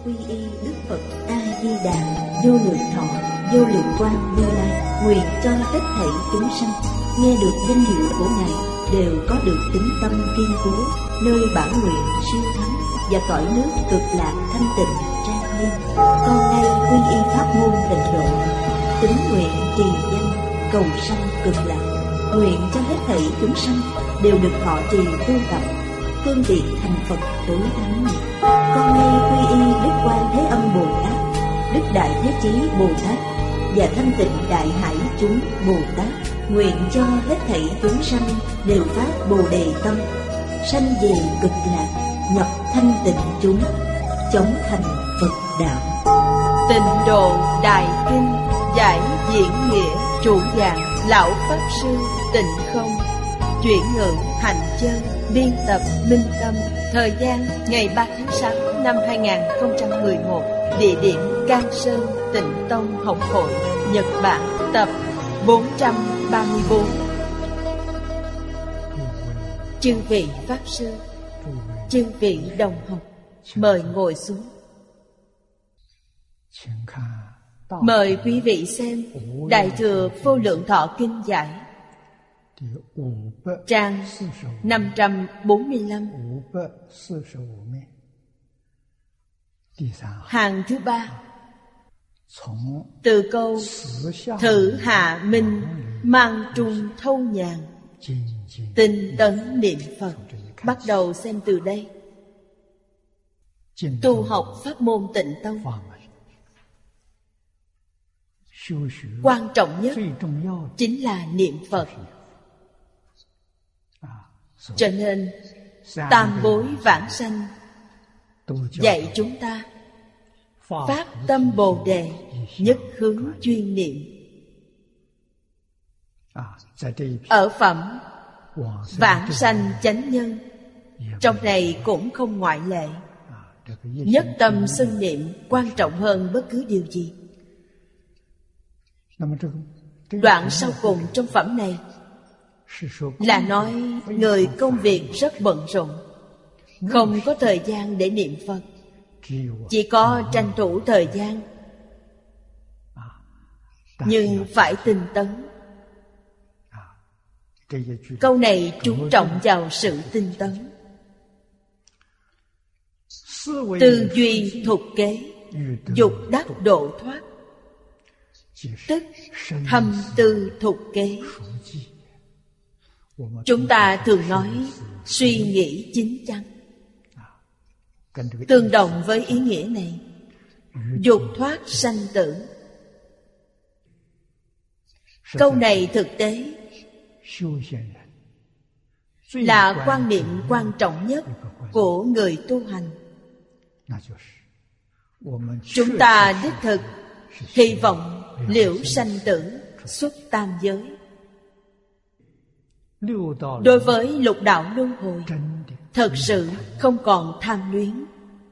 quy y Đức Phật A Di Đà vô lượng thọ vô lượng quang Như Lai, nguyện cho hết thảy chúng sanh nghe được danh hiệu của Ngài đều có được tín tâm kiên cố, nơi bản nguyện siêu thắng và cõi nước cực lạc thanh tịnh trang nghiêm. Con nay quy y pháp môn Tịnh Độ, tín nguyện trì danh cầu sanh cực lạc, nguyện cho hết thảy chúng sanh đều được thọ trì tu tập phương tiện thành Phật tối thắng. Con nay quy y Đức Quan Thế Âm Bồ Tát, Đức Đại Thế Chí Bồ Tát và Thanh Tịnh Đại Hải chúng Bồ Tát, nguyện cho hết thảy chúng sanh đều phát Bồ Đề tâm, sanh về cực lạc, nhập thanh tịnh chúng, chống thành Phật đạo. Tịnh Độ Đại Kinh giải diễn nghĩa trụ dạng lão pháp sư Tịnh Không, chuyển ngữ Hạnh Chân, biên tập Minh Tâm. Thời gian ngày 3 tháng 6 năm 2011, địa điểm Cang Sơn Tịnh Tông Học Hội, Nhật Bản, tập 434. Chư vị pháp sư, chư vị đồng học, mời ngồi xuống. Mời quý vị xem Đại Thừa Vô Lượng Thọ Kinh giải, trang 545, hàng thứ 3. Từ câu thử hạ minh mang trung thâu nhàn, tinh tấn niệm Phật, bắt đầu xem từ đây. Tu học pháp môn Tịnh Tông, quan trọng nhất chính là niệm Phật. Cho nên tam bối vãng sanh dạy chúng ta phát tâm Bồ Đề, nhất hướng chuyên niệm. Ở phẩm vãng sanh chánh nhân, trong này cũng không ngoại lệ. Nhất tâm xưng niệm quan trọng hơn bất cứ điều gì. Đoạn sau cùng trong phẩm này là nói người công việc rất bận rộn, không có thời gian để niệm Phật, chỉ có tranh thủ thời gian, nhưng phải tinh tấn. Câu này chú trọng vào sự tinh tấn. Tư duy thục kế, dục đắc độ thoát, tức thâm tư thục kế. Chúng ta thường nói suy nghĩ chín chắn. Tương đồng với ý nghĩa này, dục thoát sanh tử. Câu này thực tế là quan niệm quan trọng nhất của người tu hành. Chúng ta đích thực hy vọng liễu sanh tử, xuất tam giới. Đối với lục đạo luân hồi, thật sự không còn tham luyến,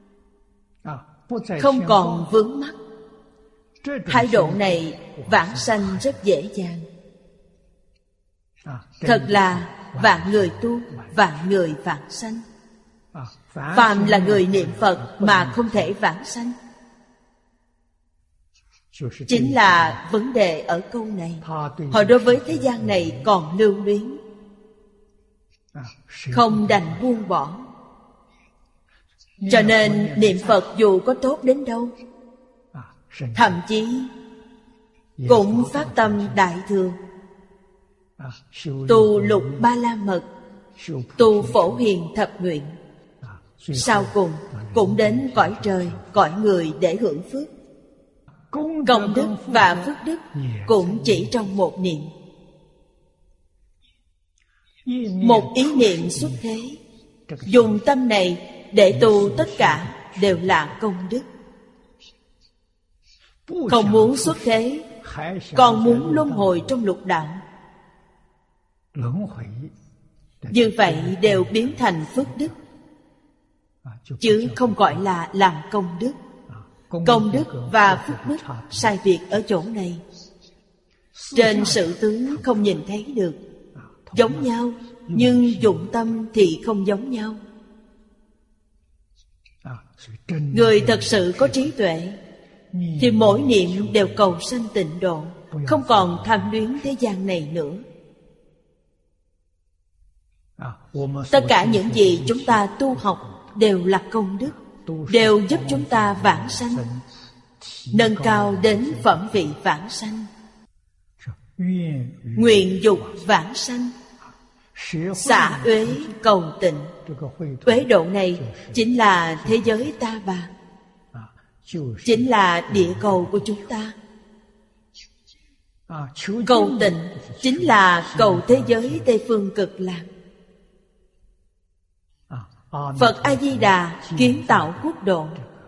không còn vướng mắc. Thái độ này vãng sanh rất dễ dàng. Thật là vạn người tu, vạn người vãng sanh. Phàm là người niệm Phật mà không thể vãng sanh. Chính là vấn đề ở câu này. Họ đối với thế gian này còn lưu luyến, không đành buông bỏ. Cho nên niệm Phật dù có tốt đến đâu, thậm chí cũng phát tâm đại thừa, tu lục ba la mật, tu phổ hiền thập nguyện, sau cùng cũng đến cõi trời, cõi người để hưởng phước. Công đức và phước đức cũng chỉ trong một niệm. Một ý niệm xuất thế, dùng tâm này để tu tất cả đều là công đức. Không muốn xuất thế, còn muốn luân hồi trong lục đạo, như vậy đều biến thành phước đức, chứ không gọi là làm công đức. Công đức và phước đức sai biệt ở chỗ này. Trên sự tướng không nhìn thấy được, giống nhau, nhưng dụng tâm thì không giống nhau. Người thật sự có trí tuệ thì mỗi niệm đều cầu sanh tịnh độ, không còn tham luyến thế gian này nữa. Tất cả những gì chúng ta tu học đều là công đức, đều giúp chúng ta vãng sanh, nâng cao đến phẩm vị vãng sanh. Nguyện dục vãng sanh, xả uế cầu tịnh. Uế độ này chính là thế giới ta bà, chính là địa cầu của chúng ta. Cầu tịnh chính là cầu thế giới Tây Phương Cực Lạc. Phật A-di-đà kiến tạo quốc độ.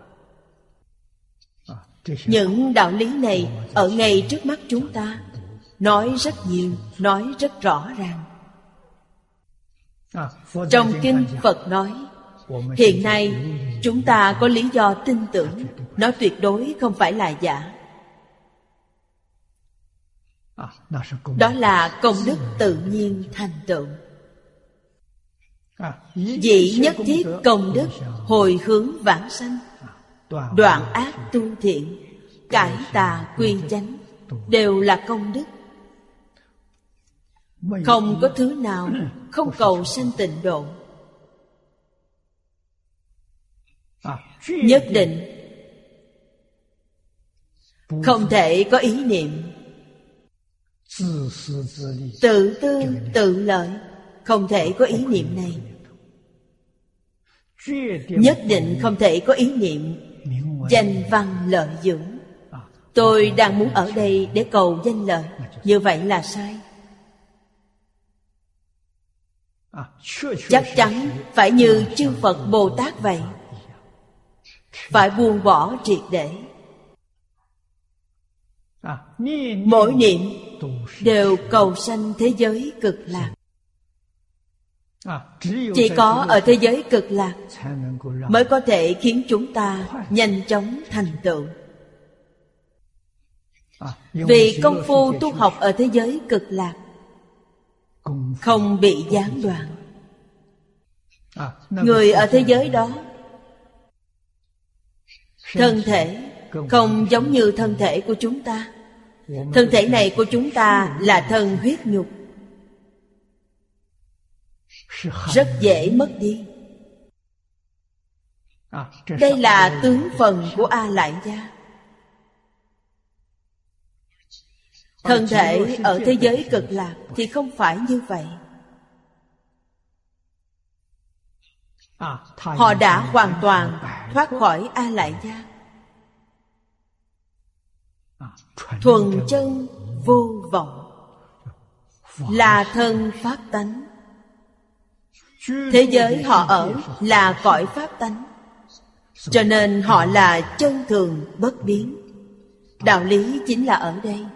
Những đạo lý này ở ngay trước mắt chúng ta, nói rất nhiều, nói rất rõ ràng. Trong kinh Phật nói, hiện nay chúng ta có lý do tin tưởng, nó tuyệt đối không phải là giả. Đó là công đức tự nhiên thành tựu. Vị nhất thiết công đức hồi hướng vãng sanh, đoạn ác tu thiện, cải tà quy chánh, đều là công đức. Không có thứ nào không cầu sanh tịnh độ. Nhất định không thể có ý niệm tự tư tự lợi, không thể có ý niệm này. Nhất định không thể có ý niệm danh văn lợi dưỡng. Tôi đang muốn ở đây để cầu danh lợi, như vậy là sai. Chắc chắn phải như chư Phật Bồ Tát vậy, phải buông bỏ triệt để. Mỗi niệm đều cầu sanh thế giới cực lạc. Chỉ có ở thế giới cực lạc mới có thể khiến chúng ta nhanh chóng thành tựu. Vì công phu tu học ở thế giới cực lạc không bị gián đoạn. Người ở thế giới đó thân thể không giống như thân thể của chúng ta. Thân thể này của chúng ta là thân huyết nhục, rất dễ mất đi. Đây là tướng phần của A Lại Gia. Thân thể ở thế giới cực lạc thì không phải như vậy. Họ đã hoàn toàn thoát khỏi A Lại Gia, thuần chân vô vọng, là thân pháp tánh. Thế giới họ ở là cõi pháp tánh, cho nên họ là chân thường bất biến. Đạo lý chính là ở đây.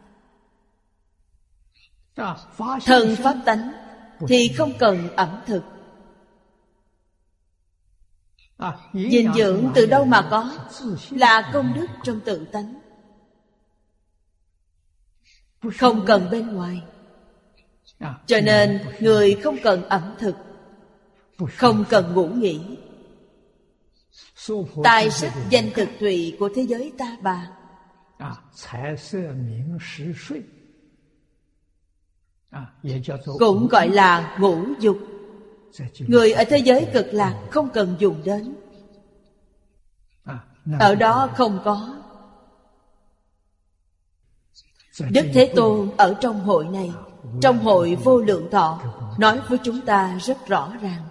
Thân pháp tánh thì không cần ẩm thực. Dinh dưỡng từ đâu mà có? Là công đức trong tự tánh, không cần bên ngoài. Cho nên người không cần ẩm thực, không cần ngủ nghỉ. Tài sắc danh thực thùy của thế giới ta bà cũng gọi là ngũ dục. Người ở thế giới cực lạc không cần dùng đến. Ở đó không có. Đức Thế Tôn ở trong hội này, trong hội Vô Lượng Thọ, nói với chúng ta rất rõ ràng.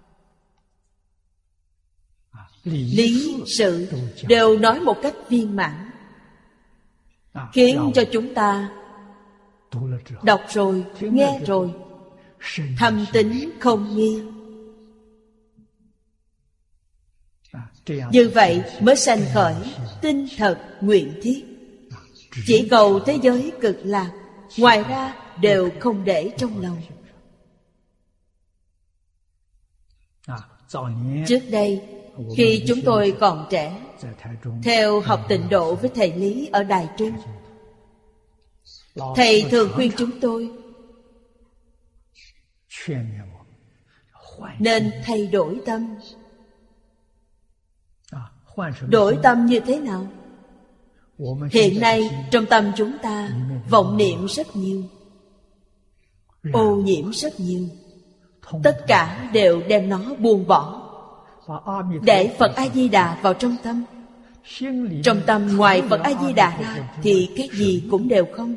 Lý sự đều nói một cách viên mãn, khiến cho chúng ta đọc rồi, nghe rồi, thâm tín không nghi. Như vậy mới sanh khởi tinh thật nguyện thiết. Chỉ cầu thế giới cực lạc, ngoài ra đều không để trong lòng. Trước đây, khi chúng tôi còn trẻ, theo học tịnh độ với thầy Lý ở Đài Trung, thầy thường khuyên chúng tôi nên thay đổi tâm, Đổi tâm như thế nào? Hiện nay trong tâm chúng ta vọng niệm rất nhiều, ô nhiễm rất nhiều. Tất cả đều đem nó buông bỏ, để Phật A-di-đà vào trong tâm. Trong tâm ngoài Phật A-di-đà ra thì cái gì cũng đều không.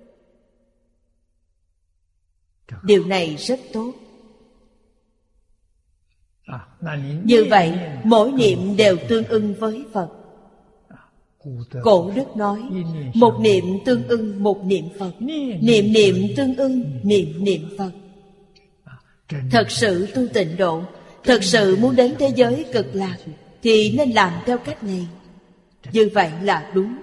Điều này rất tốt. Như vậy mỗi niệm đều tương ưng với Phật. Cổ đức nói, một niệm tương ưng một niệm Phật, niệm niệm tương ưng niệm niệm Phật. Thật sự tu tịnh độ, thật sự muốn đến thế giới cực lạc thì nên làm theo cách này. Như vậy là đúng.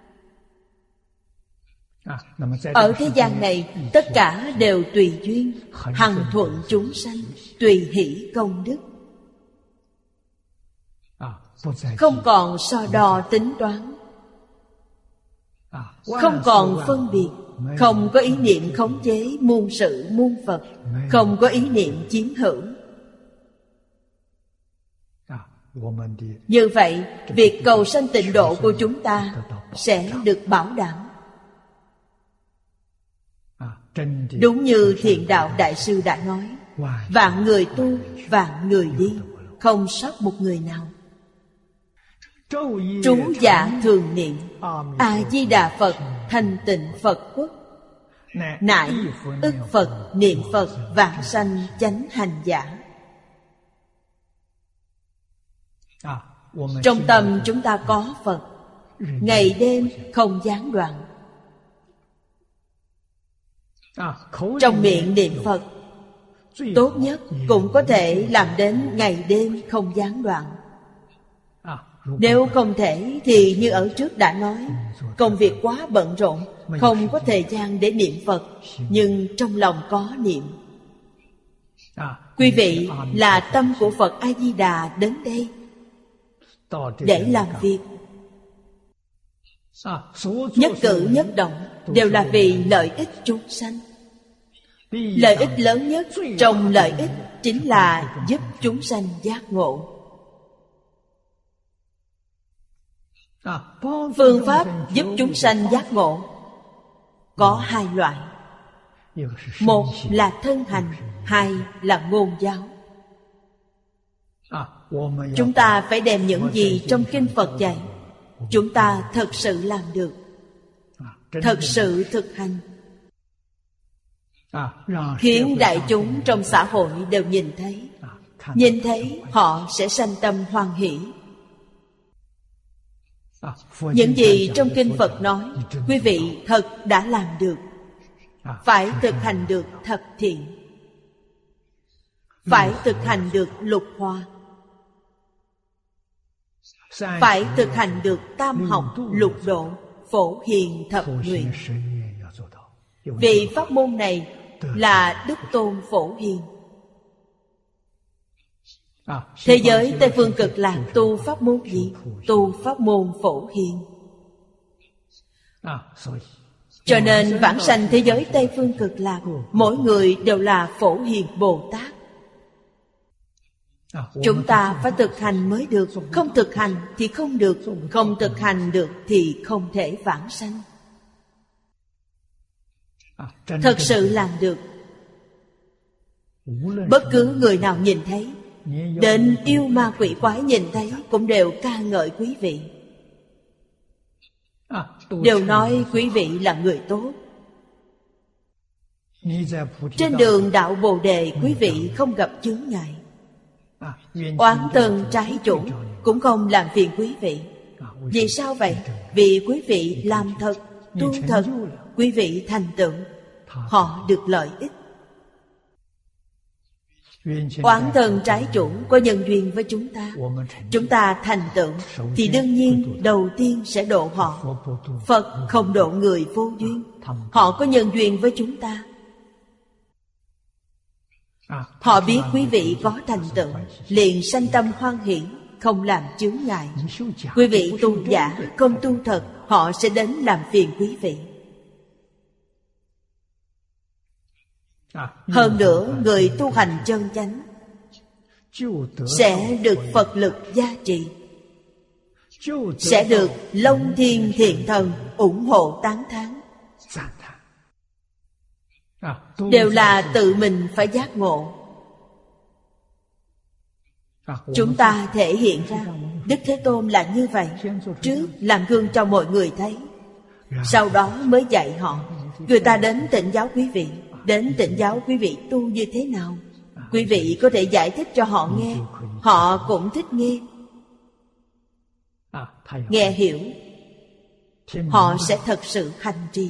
Ở thế gian này tất cả đều tùy duyên, hằng thuận chúng sanh, tùy hỷ công đức. Không còn so đo tính toán, không còn phân biệt, không có ý niệm khống chế muôn sự muôn vật, không có ý niệm chiếm hữu. Như vậy việc cầu sanh tịnh độ của chúng ta sẽ được bảo đảm. Đúng như Thiện Đạo Đại Sư đã nói, vạn người tu, vạn người đi, không sót một người nào. Trú giả thường niệm, A-di-đà Phật thành tịnh Phật quốc, nại ức Phật niệm Phật vãng sanh chánh hành giả. Trong tâm chúng ta có Phật, ngày đêm không gián đoạn. Trong miệng niệm Phật, tốt nhất cũng có thể làm đến ngày đêm không gián đoạn. Nếu không thể thì như ở trước đã nói, công việc quá bận rộn, không có thời gian để niệm Phật, nhưng trong lòng có niệm. Quý vị là tâm của Phật A-di-đà đến đây để làm việc. Nhất cử nhất động đều là vì lợi ích chúng sanh. Lợi ích lớn nhất trong lợi ích chính là giúp chúng sanh giác ngộ. Phương pháp giúp chúng sanh giác ngộ có hai loại. Một là thân hành, hai là ngôn giáo. Chúng ta phải đem những gì trong kinh Phật dạy, chúng ta thật sự làm được, thật sự thực hành, khiến đại chúng trong xã hội đều nhìn thấy họ sẽ sanh tâm hoan hỷ. Những gì trong kinh Phật nói, quý vị thật đã làm được. Phải thực hành được thập thiện, phải thực hành được lục hòa, phải thực hành được tam học lục độ, phổ hiền thập nguyện. Vì pháp môn này là Đức Tôn Phổ Hiền. Thế giới Tây Phương Cực Lạc tu pháp môn gì? Tu pháp môn Phổ Hiền. Cho nên vãng sanh thế giới Tây Phương Cực Lạc, mỗi người đều là Phổ Hiền Bồ Tát. Chúng ta phải thực hành mới được. Không thực hành thì không được. Không thực hành được thì không thể vãng sanh. Thật sự làm được. Bất cứ người nào nhìn thấy, đến yêu ma quỷ quái nhìn thấy cũng đều ca ngợi quý vị, đều nói quý vị là người tốt. Trên đường đạo Bồ Đề, quý vị không gặp chướng ngại. Oán tần trái chủ cũng không làm phiền quý vị. Vì sao vậy? Vì quý vị làm thật, tu thật, quý vị thành tựu, họ được lợi ích. Oán thần trái chủ có nhân duyên với chúng ta thành tựu thì đương nhiên đầu tiên sẽ độ họ. Phật không độ người vô duyên, họ có nhân duyên với chúng ta. Họ biết quý vị có thành tựu, liền sanh tâm hoan hỷ, không làm chướng ngại. Quý vị tu giả không tu thật, họ sẽ đến làm phiền quý vị. Hơn nữa, người tu hành chân chánh sẽ được Phật lực gia trì. sẽ được Long Thiên Thiện Thần ủng hộ tán thán. Đều là tự mình phải giác ngộ. Chúng ta thể hiện ra Đức Thế Tôn là như vậy. Trước làm gương cho mọi người thấy, sau đó mới dạy họ. Người ta đến tịnh giáo quý vị, đến tịnh giáo quý vị tu như thế nào, quý vị có thể giải thích cho họ nghe. Họ cũng thích nghe. Nghe hiểu, họ sẽ thật sự hành trì.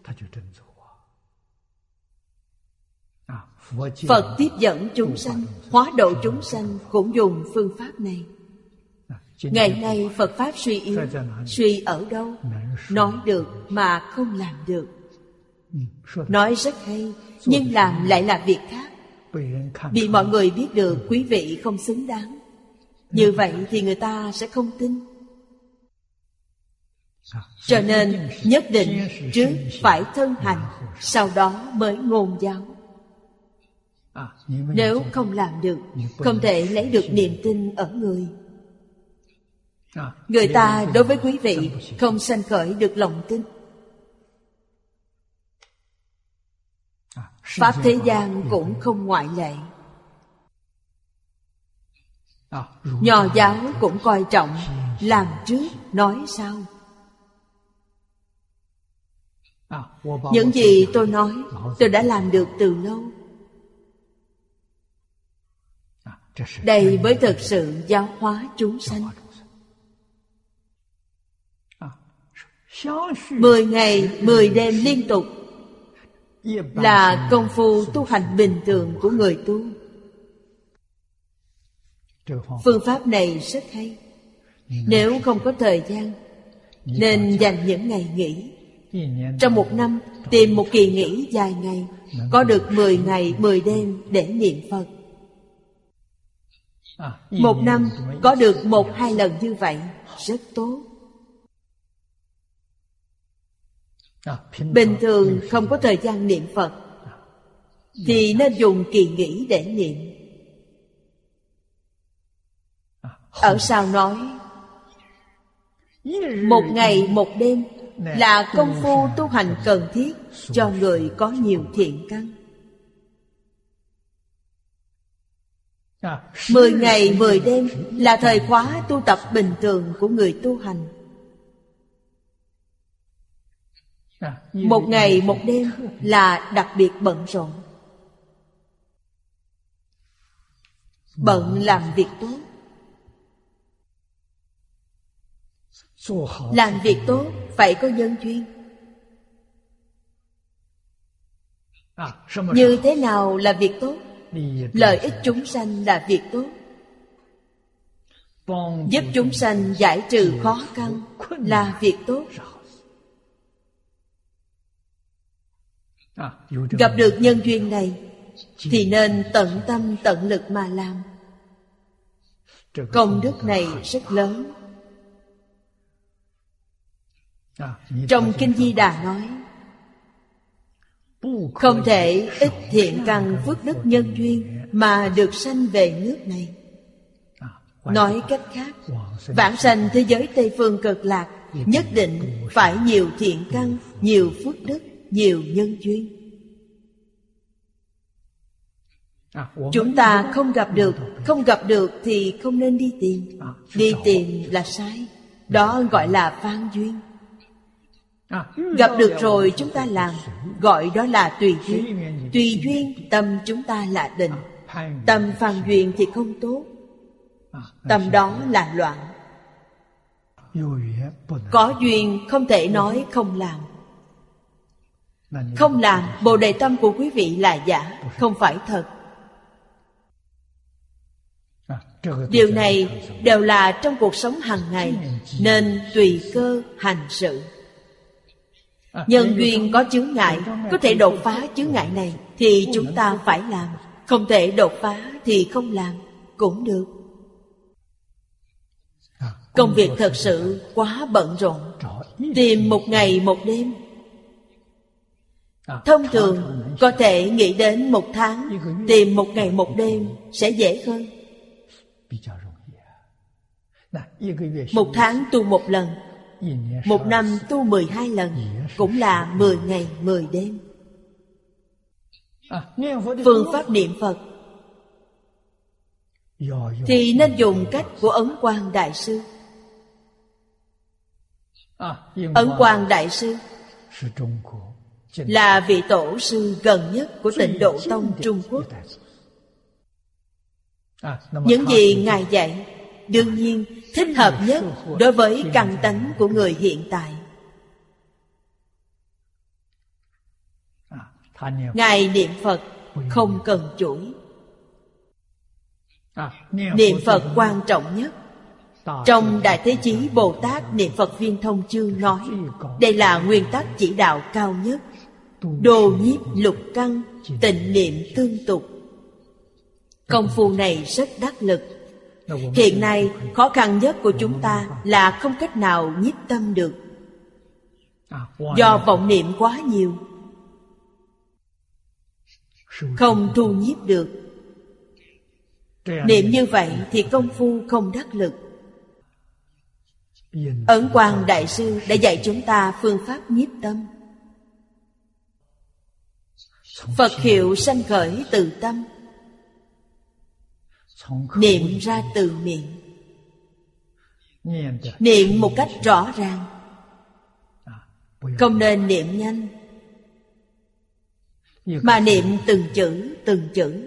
Phật tiếp dẫn chúng sanh, hóa độ chúng sanh cũng dùng phương pháp này. Ngày nay Phật Pháp suy yếu. Suy ở đâu? Nói được mà không làm được. Nói rất hay, nhưng làm lại là việc khác. Bị mọi người biết được quý vị không xứng đáng. Như vậy thì người ta sẽ không tin. Cho nên nhất định trước phải thân hành, sau đó mới ngôn giáo. Nếu không làm được, không thể lấy được niềm tin ở người. Người ta đối với quý vị không sanh khởi được lòng tin. Pháp thế gian cũng không ngoại lệ. Nho giáo cũng coi trọng làm trước nói sau. Những gì tôi nói, tôi đã làm được từ lâu. Đây mới thực sự giáo hóa chúng sanh. 10 ngày 10 đêm liên tục là công phu tu hành bình thường của người tu. Phương pháp này rất hay. Nếu không có thời gian, nên dành những ngày nghỉ. Trong một năm tìm một kỳ nghỉ dài ngày, có được 10 ngày 10 đêm để niệm Phật. Một năm có được 1-2 lần như vậy, rất tốt. Bình thường không có thời gian niệm Phật thì nên dùng kỳ nghỉ để niệm. Ở sau nói 1 ngày 1 đêm là công phu tu hành cần thiết cho người có nhiều thiện căn. 10 ngày 10 đêm là thời khóa tu tập bình thường của người tu hành. 1 ngày 1 đêm là đặc biệt bận rộn. Bận làm việc tốt. Làm việc tốt phải có nhân duyên. Như thế nào là việc tốt? Lợi ích chúng sanh là việc tốt. Giúp chúng sanh giải trừ khó khăn là việc tốt. Gặp được nhân duyên này thì nên tận tâm tận lực mà làm. Công đức này rất lớn. Trong Kinh Di Đà nói, không thể ít thiện căn phước đức nhân duyên mà được sanh về nước này. Nói cách khác, vãng sanh thế giới Tây Phương Cực Lạc nhất định phải nhiều thiện căn, nhiều phước đức, nhiều nhân duyên. Chúng ta không gặp được thì không nên đi tìm. Đi tìm là sai. Đó gọi là phan duyên. Gặp được rồi chúng ta làm, gọi đó là tùy duyên. Tùy duyên tâm chúng ta là định. Tâm phan duyên thì không tốt. Tâm đó là loạn. Có duyên không thể nói không làm. Không làm, bồ đề tâm của quý vị là giả, không phải thật. Điều này đều là trong cuộc sống hàng ngày, nên tùy cơ hành sự. Nhân duyên có chướng ngại, có thể đột phá chướng ngại này thì chúng ta phải làm. Không thể đột phá thì không làm cũng được. Công việc thật sự quá bận rộn. Tìm 1 ngày 1 đêm. Thông thường có thể nghĩ đến 1 tháng. Tìm 1 ngày 1 đêm sẽ dễ hơn. 1 tháng tu 1 lần, 1 năm tu 12 lần, cũng là 10 ngày 10 đêm. Phương pháp niệm Phật thì nên dùng cách của Ấn Quang Đại Sư. Ấn Quang Đại Sư là vị tổ sư gần nhất của Tịnh Độ Tông Trung Quốc. Những gì Ngài dạy đương nhiên thích hợp nhất đối với căn tánh của người hiện tại. Ngài niệm Phật không cần chuỗi. Niệm Phật quan trọng nhất. Trong Đại Thế Chí Bồ Tát Niệm Phật Viên Thông Chương nói, đây là nguyên tắc chỉ đạo cao nhất. Đồ nhiếp lục căn, tịnh niệm tương tục. Công phu này rất đắc lực. Hiện nay khó khăn nhất của chúng ta là không cách nào nhiếp tâm được, do vọng niệm quá nhiều, không thu nhiếp được. Niệm như vậy thì công phu không đắc lực. Ấn Quang Đại Sư đã dạy chúng ta phương pháp nhiếp tâm. Phật hiệu sanh khởi từ tâm, niệm ra từ miệng. Niệm một cách rõ ràng, không nên niệm nhanh, mà niệm từng chữ từng chữ.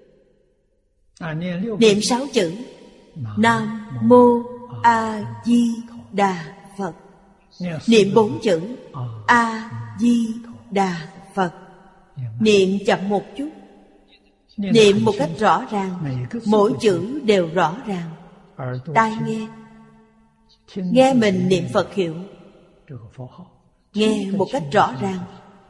Niệm 6 chữ Nam Mô A Di Đà Phật. Niệm 4 chữ A Di Đà Phật. Niệm chậm một chút, niệm một cách rõ ràng, mỗi chữ đều rõ ràng. Tai nghe mình niệm Phật hiệu, nghe một cách rõ ràng.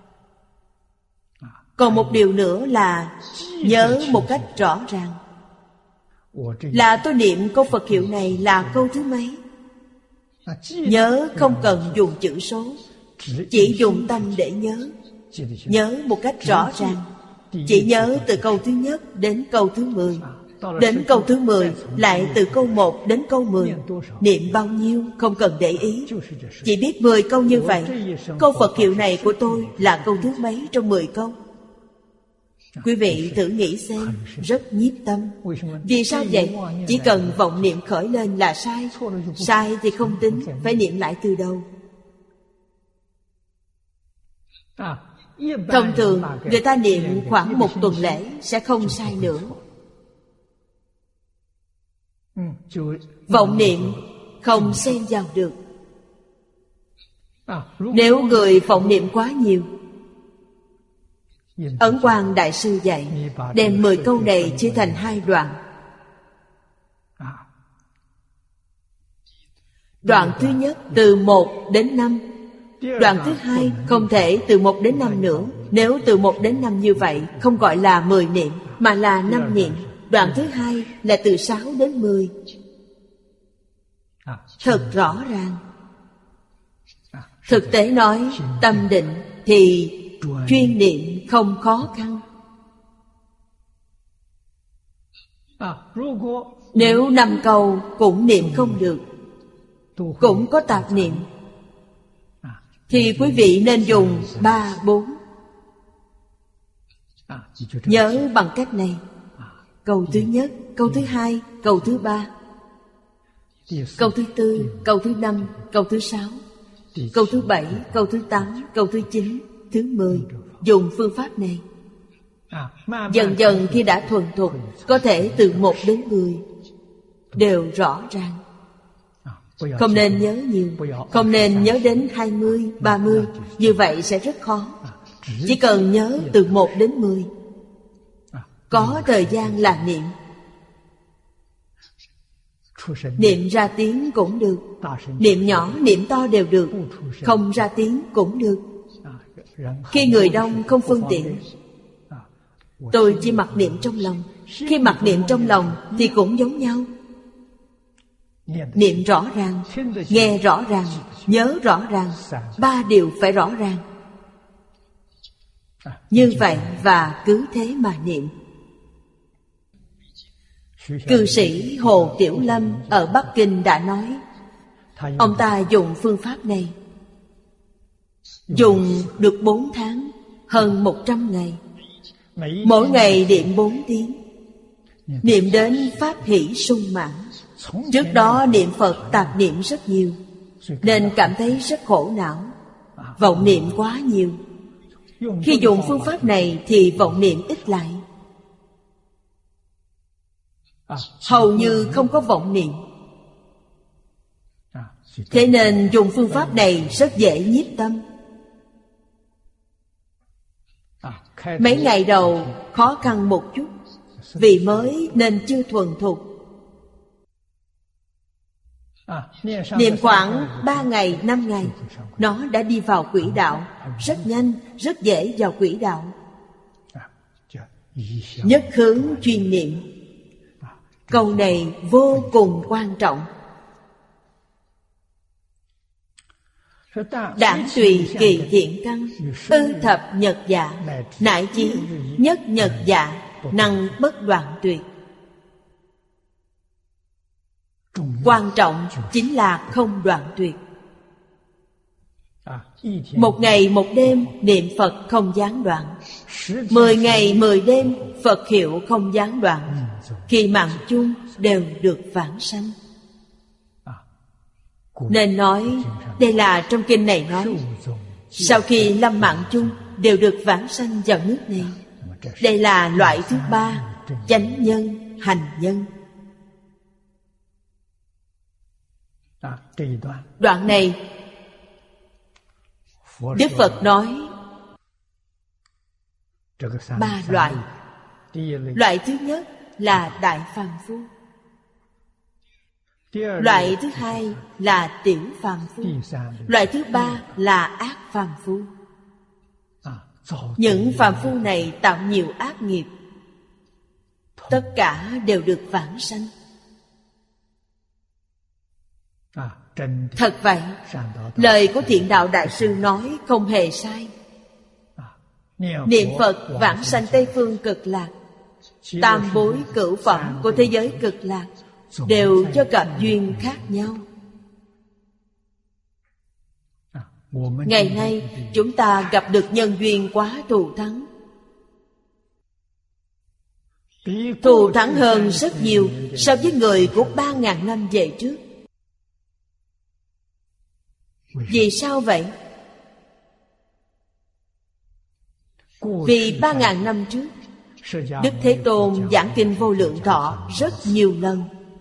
Còn một điều nữa là nhớ một cách rõ ràng. Là tôi niệm câu Phật hiệu này là câu thứ mấy? Nhớ không cần dùng chữ số, chỉ dùng tâm để nhớ. Nhớ một cách rõ ràng, chỉ nhớ từ câu thứ nhất đến câu thứ 10. Đến câu thứ 10 lại từ câu 1 đến câu 10. Niệm bao nhiêu không cần để ý, chỉ biết 10 câu như vậy. Câu Phật hiệu này của tôi là câu thứ mấy trong 10 câu? Quý vị thử nghĩ xem, rất nhiếp tâm. Vì sao vậy? Chỉ cần vọng niệm khởi lên là sai. Sai thì không tính, phải niệm lại từ đầu. Thông thường người ta niệm khoảng 1 tuần lễ sẽ không sai nữa. Vọng niệm không xen vào được. Nếu người vọng niệm quá nhiều, Ấn Quang Đại Sư dạy đem 10 câu này chia thành 2 đoạn. Đoạn thứ nhất từ 1 đến 5. Đoạn thứ hai không thể từ 1 đến 5 nữa. Nếu từ 1 đến 5 như vậy không gọi là 10 niệm, mà là 5 niệm. Đoạn thứ hai là từ 6 đến 10. Thật rõ ràng. Thực tế nói, tâm định thì chuyên niệm không khó khăn. Nếu 5 câu cũng niệm không được, cũng có tạp niệm, thì quý vị nên dùng 3, 4. Nhớ bằng cách này. Câu thứ nhất, câu thứ hai, câu thứ 3, câu thứ 4, câu thứ 5, câu thứ 6, câu thứ 7, câu thứ 8, câu thứ 9, thứ 10. Dùng phương pháp này. Dần dần khi đã thuần thục, có thể từ 1 đến 10 đều rõ ràng. Không nên nhớ nhiều, không nên nhớ đến 20, 30. Như vậy sẽ rất khó. Chỉ cần nhớ từ 1 đến 10. Có thời gian là niệm. Niệm ra tiếng cũng được, niệm nhỏ, niệm to đều được. Không ra tiếng cũng được. Khi người đông không phương tiện, tôi chỉ mặc niệm trong lòng. Khi mặc niệm trong lòng thì cũng giống nhau. Niệm rõ ràng, nghe rõ ràng, nhớ rõ ràng. 3 điều phải rõ ràng. Như vậy và cứ thế mà niệm. Cư sĩ Hồ Tiểu Lâm ở Bắc Kinh đã nói, ông ta dùng phương pháp này dùng được 4 tháng, hơn 100 ngày. Mỗi ngày niệm 4 tiếng, niệm đến pháp hỷ sung mãn. Trước đó niệm Phật tạp niệm rất nhiều, nên cảm thấy rất khổ não, vọng niệm quá nhiều. Khi dùng phương pháp này thì vọng niệm ít lại, hầu như không có vọng niệm. Thế nên dùng phương pháp này rất dễ nhiếp tâm. Mấy ngày đầu khó khăn một chút, vì mới nên chưa thuần thục. Niệm khoảng 3 ngày, 5 ngày, nó đã đi vào quỹ đạo, rất nhanh, rất dễ vào quỹ đạo. Nhất hướng chuyên niệm, câu này vô cùng quan trọng. Đảng tùy kỳ thiện căn, ư thập nhật dạ, nại chí nhất nhật dạ, năng bất đoạn tuyệt. Quan trọng chính là không đoạn tuyệt. 1 ngày 1 đêm niệm Phật không gián đoạn, 10 ngày 10 đêm Phật hiệu không gián đoạn. Khi mạng chung đều được vãng sanh. Nên nói, đây là trong kinh này nói, sau khi lâm mạng chung đều được vãng sanh vào nước này. Đây là loại thứ 3, chánh nhân, hành nhân. Đoạn này Đức Phật nói 3 loại. Loại thứ nhất là đại phàm phu, loại thứ 2 là tiểu phàm phu, loại thứ 3 là ác phàm phu. Những phàm phu này tạo nhiều ác nghiệp, tất cả đều được vãng sanh. Thật vậy, lời của Thiện Đạo Đại Sư nói không hề sai. Niệm Phật vãng sanh Tây Phương Cực Lạc, tam bối cửu phẩm của thế giới Cực Lạc đều do gặp duyên khác nhau. Ngày nay chúng ta gặp được nhân duyên quá thù thắng, thù thắng hơn rất nhiều so với người của 3.000 năm về trước. Vì sao vậy? Vì 3.000 năm trước, Đức Thế Tôn giảng kinh Vô Lượng Thọ rất nhiều lần.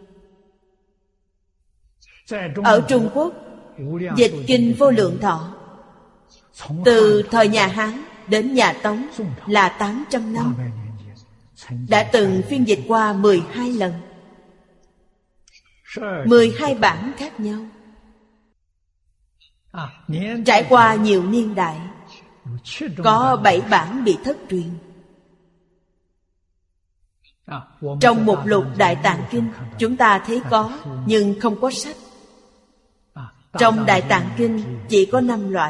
Ở Trung Quốc, dịch kinh Vô Lượng Thọ từ thời nhà Hán đến nhà Tống là 800 năm, đã từng phiên dịch qua 12 lần, 12 bản khác nhau. Trải qua nhiều niên đại, có 7 bản bị thất truyền. Trong mục lục Đại Tạng Kinh chúng ta thấy có, nhưng không có sách. Trong Đại Tạng Kinh chỉ có 5 loại,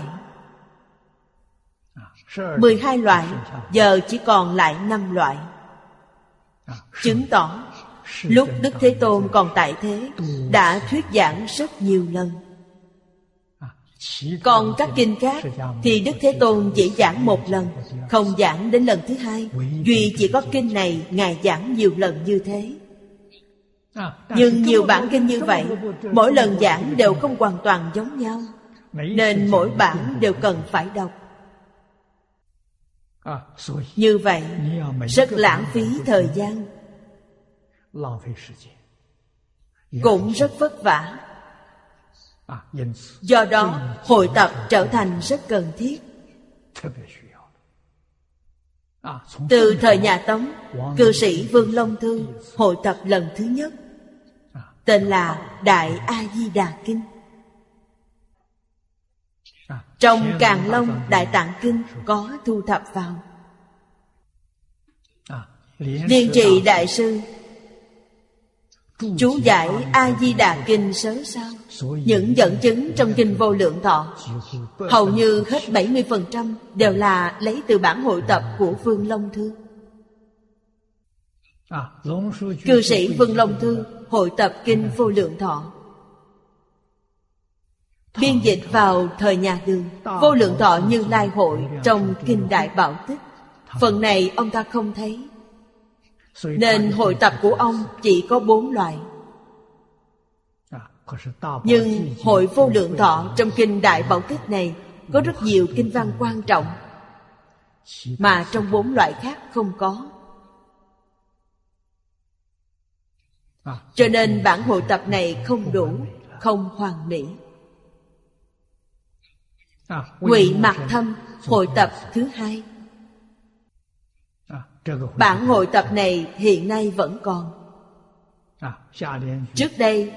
12 loại, giờ chỉ còn lại 5 loại. Chứng tỏ lúc Đức Thế Tôn còn tại thế đã thuyết giảng rất nhiều lần. Còn các kinh khác thì Đức Thế Tôn chỉ giảng 1 lần, không giảng đến lần thứ 2. Duy chỉ có kinh này Ngài giảng nhiều lần như thế. Nhưng nhiều bản kinh như vậy, mỗi lần giảng đều không hoàn toàn giống nhau, nên mỗi bản đều cần phải đọc. Như vậy rất lãng phí thời gian, cũng rất vất vả. Do đó hội tập trở thành rất cần thiết. Từ thời nhà Tống, cư sĩ Vương Long Thư hội tập lần thứ nhất, tên là Đại A Di Đà Kinh. Trong Càn Long Đại Tạng Kinh có thu thập vào. Liên Trì Đại Sư chú giải A Di Đà Kinh sớ sao, những dẫn chứng trong kinh Vô Lượng Thọ hầu như hết 70% đều là lấy từ bản hội tập của Vương Long Thư. Cư sĩ Vân Long Thư hội tập kinh Vô Lượng Thọ, biên dịch vào thời nhà Đường. Vô Lượng Thọ Như Lai hội trong kinh Đại Bảo Tích, phần này ông ta không thấy, nên hội tập của ông chỉ có 4 loại. Nhưng hội Vô Lượng Thọ trong kinh Đại Bảo Tích này có rất nhiều kinh văn quan trọng mà trong 4 loại khác không có. Cho nên bản hội tập này không đủ, không hoàn mỹ. Ngụy Mạc Thâm hội tập thứ 2. Bản hội tập này hiện nay vẫn còn. Trước đây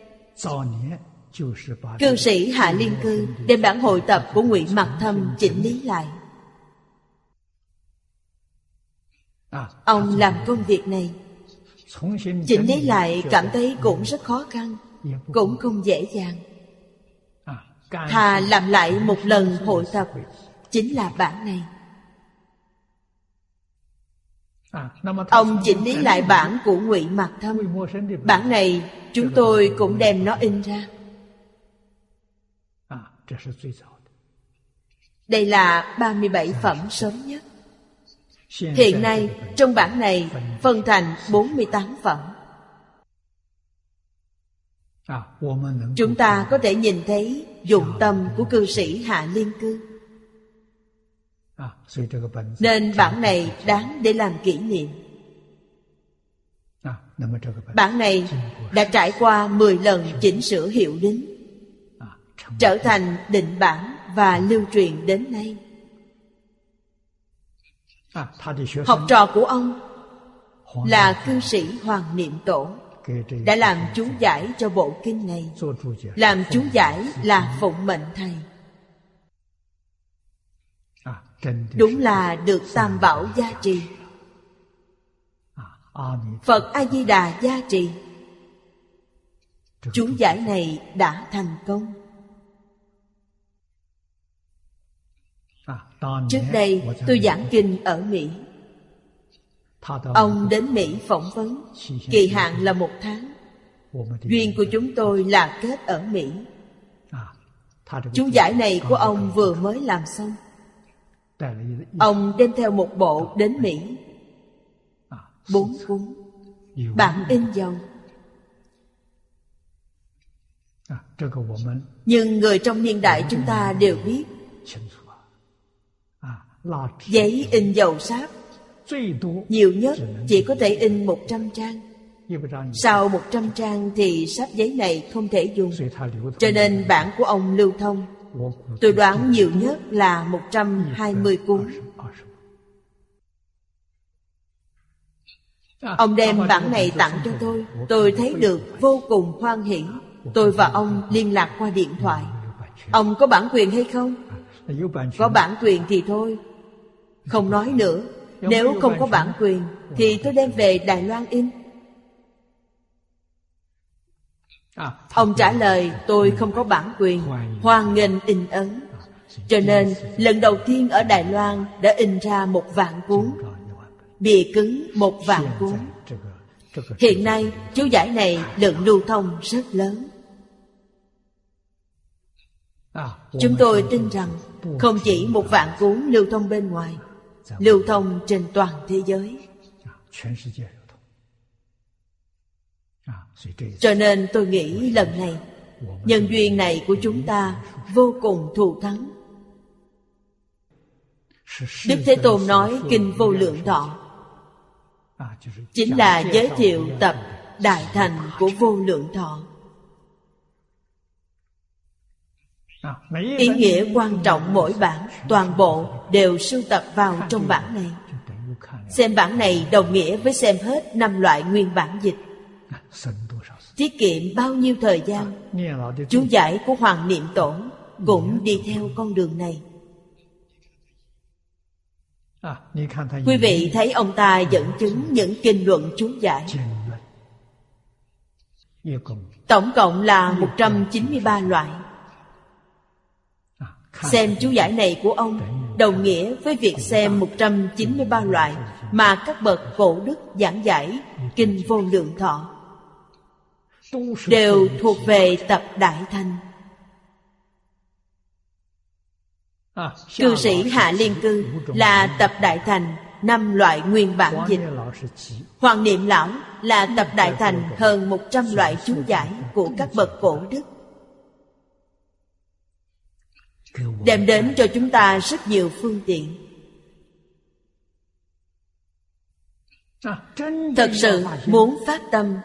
cư sĩ Hạ Liên Cư đem bản hội tập của Ngụy Mạc Thâm chỉnh lý lại. Ông làm công việc này, chỉnh lý lại cảm thấy cũng rất khó khăn, cũng không dễ dàng. Thà làm lại một lần hội tập, chính là bản này. Ông chỉnh lý lại bản của Ngụy Mạc Thâm. Bản này chúng tôi cũng đem nó in ra. Đây là 37 phẩm sớm nhất. Hiện nay trong bản này phân thành 48 phẩm. Chúng ta có thể nhìn thấy dụng tâm của cư sĩ Hạ Liên Cư, nên bản này đáng để làm kỷ niệm. Bản này đã trải qua 10 lần chỉnh sửa hiệu đính, trở thành định bản và lưu truyền đến nay. Học trò của ông là cư sĩ Hoàng Niệm Tổ đã làm chú giải cho bộ kinh này. Làm chú giải là phụng mệnh thầy. Đúng là được Tam Bảo gia trì, Phật A-di-đà gia trì. Chú giải này đã thành công. Trước đây tôi giảng kinh ở Mỹ. Ông đến Mỹ phỏng vấn, kỳ hạn là 1 tháng. Duyên của chúng tôi là kết ở Mỹ. Chú giải này của ông vừa mới làm xong. Ông đem theo một bộ đến Mỹ, 4 cuốn, bản in dầu. Nhưng người trong niên đại chúng ta đều biết, giấy in dầu sáp nhiều nhất chỉ có thể in 100 trang. Sau 100 trang thì sáp giấy này không thể dùng, cho nên bản của ông lưu thông. Tôi đoán nhiều nhất là 120 cuốn. Ông đem bản này tặng cho tôi thấy được vô cùng hoan hỷ. Tôi và ông liên lạc qua điện thoại. Ông có bản quyền hay không? Có bản quyền thì thôi, không nói nữa. Nếu không có bản quyền thì tôi đem về Đài Loan in. Ông trả lời tôi không có bản quyền, hoan nghênh in ấn. Cho nên lần đầu tiên ở Đài Loan đã in ra 1.000 cuốn, bìa cứng 1.000 cuốn. Hiện nay chú giải này lượng lưu thông rất lớn. Chúng tôi tin rằng không chỉ 1.000 cuốn lưu thông bên ngoài, lưu thông trên toàn thế giới. Cho nên tôi nghĩ lần này, nhân duyên này của chúng ta vô cùng thù thắng. Đức Thế Tôn nói kinh Vô Lượng Thọ chính là giới thiệu tập đại thành của Vô Lượng Thọ. Ý nghĩa quan trọng mỗi bản, toàn bộ đều sưu tập vào trong bản này. Xem bản này đồng nghĩa với xem hết 5 loại nguyên bản dịch. Tiết kiệm bao nhiêu thời gian. Chú giải của Hoàng Niệm Tổ cũng đi theo con đường này. Quý vị thấy ông ta dẫn chứng những kinh luận chú giải, tổng cộng là 193 loại. Xem chú giải này của ông đồng nghĩa với việc xem 193 loại mà các bậc cổ đức giảng giải Kinh Vô Lượng Thọ đều thuộc về tập Đại Thành. Cư sĩ Hạ Liên Cư là tập Đại Thành 5 loại nguyên bản dịch. Hoàng Niệm Lão là tập Đại Thành hơn 100 loại chú giải của các bậc cổ đức, đem đến cho chúng ta rất nhiều phương tiện. Thật sự muốn phát tâm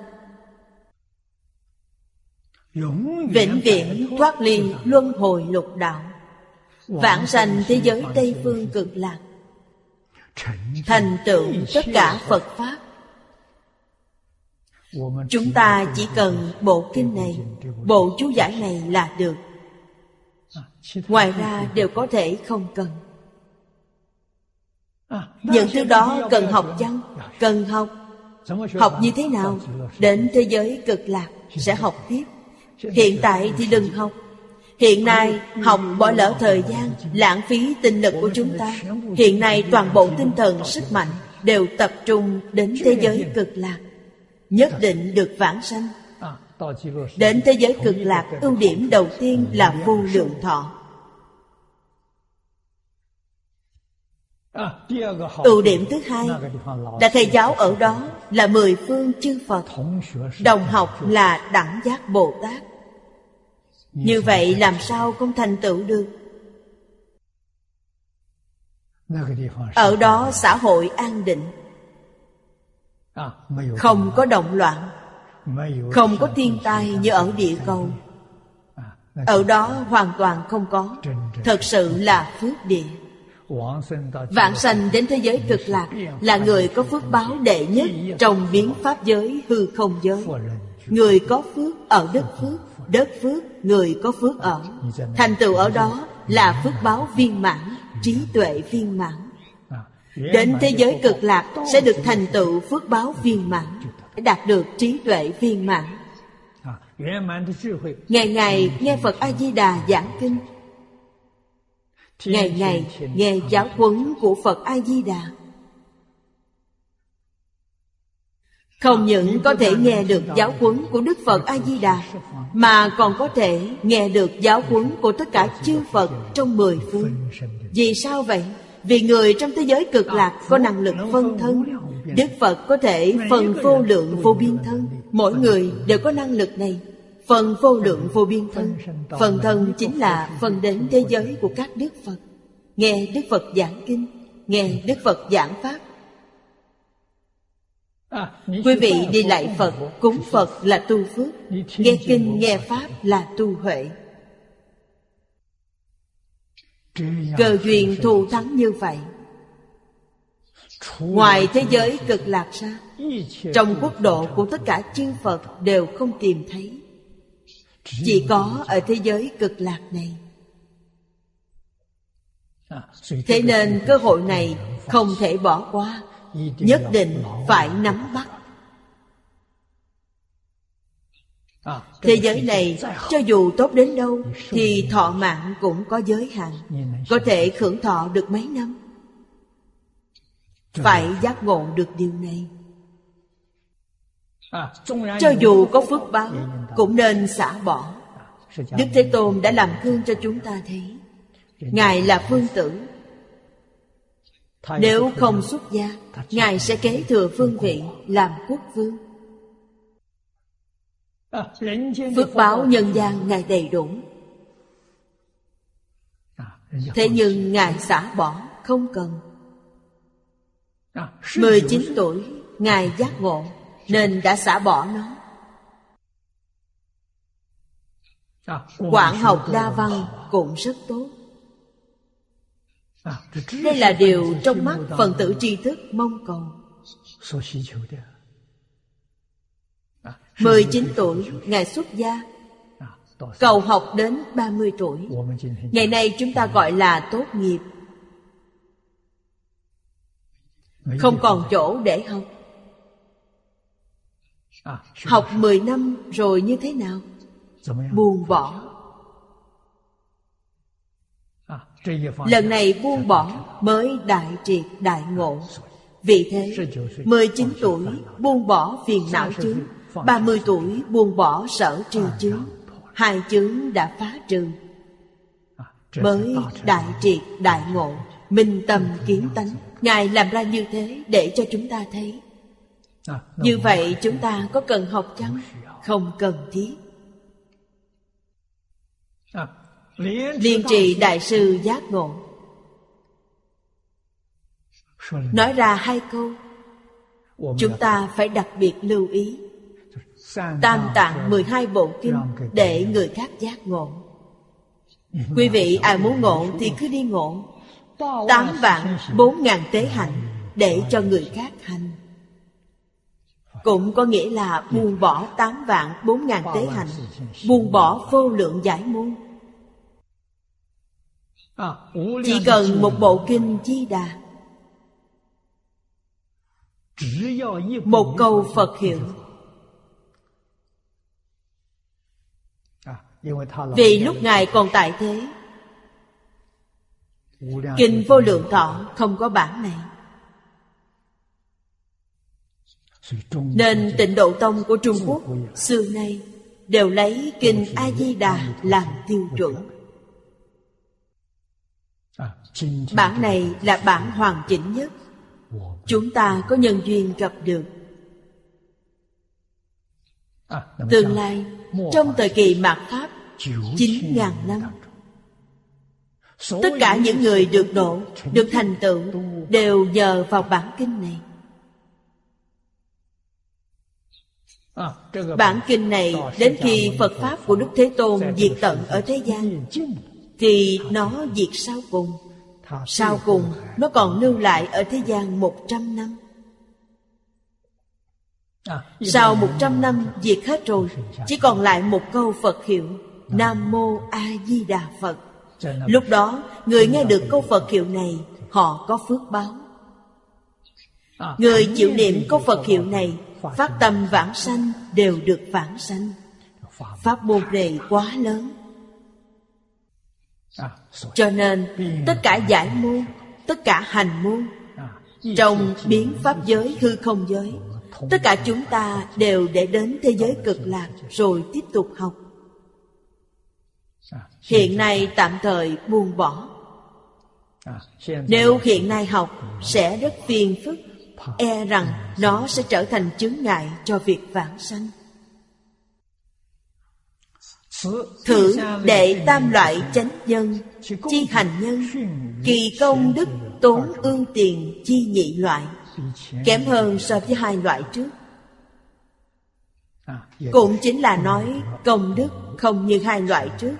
vĩnh viễn thoát ly luân hồi lục đạo, vãng sanh thế giới Tây Phương Cực Lạc, thành tựu tất cả Phật Pháp, chúng ta chỉ cần bộ kinh này, bộ chú giải này là được. Ngoài ra đều có thể không cần. Những thứ đó cần học chăng? Cần học. Học như thế nào? Đến thế giới Cực Lạc sẽ học tiếp. Hiện tại thì đừng học. Hiện nay học bỏ lỡ thời gian, lãng phí tinh lực của chúng ta. Hiện nay toàn bộ tinh thần sức mạnh đều tập trung đến thế giới Cực Lạc, nhất định được vãng sanh. Đến thế giới Cực Lạc, ưu điểm đầu tiên là vô lượng thọ. Ưu điểm thứ hai, là thầy giáo ở đó là 10 phương chư Phật, đồng học là Đẳng Giác Bồ Tát. Như vậy làm sao không thành tựu được? Ở đó xã hội an định, không có động loạn, không có thiên tai như ở địa cầu. Ở đó hoàn toàn không có. Thật sự là phước địa. Vãng sanh đến thế giới Cực Lạc là người có phước báo đệ nhất trong biến pháp giới, hư không giới. Người có phước ở đất phước người có phước ở. Thành tựu ở đó là phước báo viên mãn, trí tuệ viên mãn. Đến thế giới Cực Lạc sẽ được thành tựu phước báo viên mãn, đạt được trí tuệ viên mãn. Ngày ngày nghe Phật A-di-đà giảng kinh, ngày ngày nghe giáo huấn của Phật A-di-đà. Không những có thể nghe được giáo huấn của Đức Phật A-di-đà, mà còn có thể nghe được giáo huấn của tất cả chư Phật trong 10 phương. Vì sao vậy? Vì người trong thế giới Cực Lạc có năng lực phân thân. Đức Phật có thể phân vô lượng vô biên thân. Mỗi người đều có năng lực này, phần vô lượng vô biên thân. Phần thân chính là phần đến thế giới của các Đức Phật. Nghe Đức Phật giảng kinh, nghe Đức Phật giảng pháp. Quý vị đi lạy Phật, cúng Phật là tu phước, nghe kinh nghe pháp là tu huệ. Cơ duyên thù thắng như vậy. Ngoài thế giới Cực Lạc ra, trong quốc độ của tất cả chư Phật đều không tìm thấy. Chỉ có ở thế giới Cực Lạc này. Thế nên cơ hội này không thể bỏ qua, nhất định phải nắm bắt. Thế giới này cho dù tốt đến đâu thì thọ mạng cũng có giới hạn. Có thể hưởng thọ được mấy năm. Phải giác ngộ được điều này. Cho dù có phước báo cũng nên xả bỏ. Đức Thế Tôn đã làm gương cho chúng ta thấy. Ngài là phương tử. Nếu không xuất gia, Ngài sẽ kế thừa phương vị làm quốc vương. Phước báo nhân gian Ngài đầy đủ. Thế nhưng Ngài xả bỏ, không cần. 19 tuổi Ngài giác ngộ nên đã xả bỏ nó. Quảng học đa văn cũng rất tốt. Đây là điều trong mắt phần tử tri thức mong cầu. 19 tuổi Ngài xuất gia, cầu học đến 30 tuổi. Ngày nay chúng ta gọi là tốt nghiệp. Không còn chỗ để học. Học 10 năm rồi như thế nào? Buông bỏ. Lần này buông bỏ mới đại triệt đại ngộ. Vì thế 19 tuổi buông bỏ phiền não chướng, 30 tuổi buông bỏ sở tri chướng. 2 chướng đã phá trừ, mới đại triệt đại ngộ, minh tâm kiến tánh. Ngài làm ra như thế để cho chúng ta thấy. Như vậy chúng ta có cần học chăng? Không cần thiết. Liên Trì Đại sư giác ngộ, nói ra 2 câu chúng ta phải đặc biệt lưu ý. Tam tạng 12 bộ kinh để người khác giác ngộ. Quý vị ai muốn ngộ thì cứ đi ngộ. 8.000.000 tế hạnh để cho người khác hành. Cũng có nghĩa là buông bỏ 8.000.000 tế hạnh, buông bỏ vô lượng giải môn. Chỉ cần một bộ kinh Di Đà, một câu Phật hiệu. Vì lúc Ngài còn tại thế, kinh Vô Lượng Thọ không có bản này, nên Tịnh Độ Tông của Trung Quốc xưa nay đều lấy kinh A Di Đà làm tiêu chuẩn. Bản này là bản hoàn chỉnh nhất, chúng ta có nhân duyên gặp được. Tương lai trong thời kỳ mạt Pháp 9.000 năm, tất cả những người được độ, được thành tựu đều nhờ vào bản kinh này. Bản kinh này đến khi Phật Pháp của Đức Thế Tôn diệt tận ở thế gian thì nó diệt sau cùng. Sau cùng nó còn lưu lại ở thế gian 100 năm. Sau 100 năm diệt hết rồi, chỉ còn lại một câu Phật hiệu Nam Mô A Di Đà Phật. Lúc đó người nghe được câu Phật hiệu này, họ có phước báo. Người chịu niệm câu Phật hiệu này, phát tâm vãng sanh đều được vãng sanh. Pháp môn này quá lớn. Cho nên tất cả giải môn, tất cả hành môn, trong biến pháp giới, hư không giới, tất cả chúng ta đều để đến thế giới cực lạc rồi tiếp tục học. Hiện nay tạm thời buông bỏ. Nếu hiện nay học sẽ rất phiền phức, e rằng nó sẽ trở thành chướng ngại cho việc vãng sanh. Thử đệ tam loại chánh nhân, chi hành nhân, kỳ công đức tốn ưu tiền chi nhị loại, kém hơn so với 2 loại trước. Cũng chính là nói công đức không như 2 loại trước,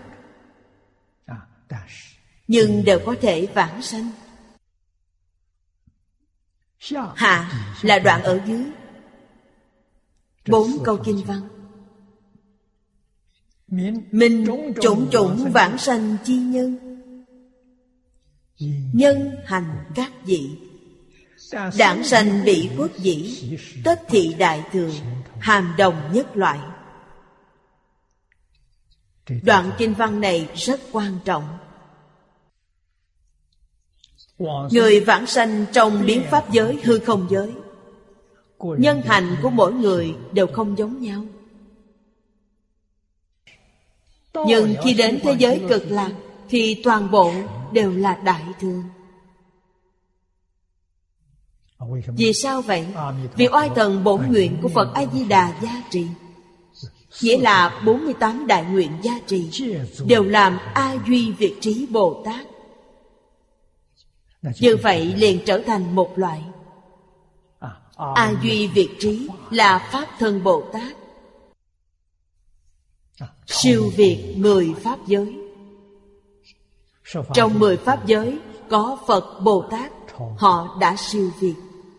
nhưng đều có thể vãng sanh. Hạ là đoạn ở dưới 4 câu kinh văn. Minh chủng chủng vãng sanh chi nhân, nhân hành các vị, đản sanh bị quốc dĩ, tất thị đại thường, hàm đồng nhất loại. Đoạn kinh văn này rất quan trọng. Người vãng sanh trong biến pháp giới, hư không giới, nhân hành của mỗi người đều không giống nhau. Nhưng khi đến thế giới cực lạc thì toàn bộ đều là đại thường. Vì sao vậy? Vì oai thần bổn nguyện của Phật A-di-đà gia trì, nghĩa là 48 đại nguyện gia trì đều làm A Duy Việt Trí Bồ Tát. Như vậy liền trở thành một loại. A Duy Việt Trí là Pháp Thân Bồ Tát, siêu việt 10 pháp giới. Trong 10 pháp giới có Phật Bồ Tát, họ đã siêu việt.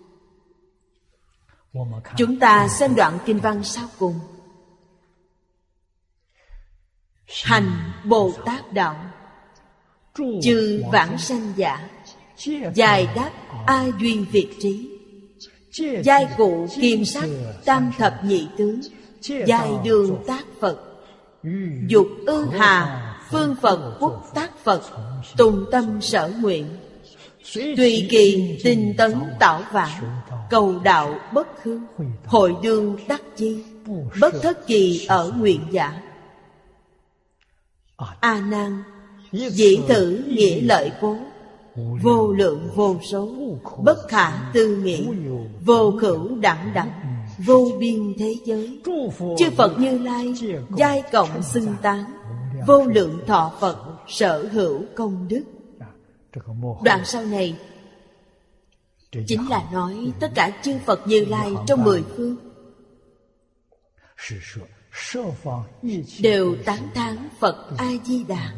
Chúng ta xem đoạn kinh văn sau cùng. Hành Bồ Tát đạo, chư vãng sanh giả, giải đáp A Duy Việt Trí, giai cụ kim sắc tam thập nhị tướng, giai đường tác Phật, dục ư hà phương Phật quốc tác Phật, tùng tâm sở nguyện, tùy kỳ tinh tấn tạo vạn, cầu đạo bất hư, hội đương đắc chi, bất thất kỳ ở nguyện giả. A Nan, dĩ thử nghĩa lợi cố, vô lượng vô số, bất khả tư nghị, vô khửu đẳng đẳng, vô biên thế giới. Chư Phật Như Lai giai cộng xưng tán, vô lượng thọ Phật sở hữu công đức. Đoạn sau này chính là nói tất cả chư Phật Như Lai trong 10 phương đều tán thán Phật A-di-đà.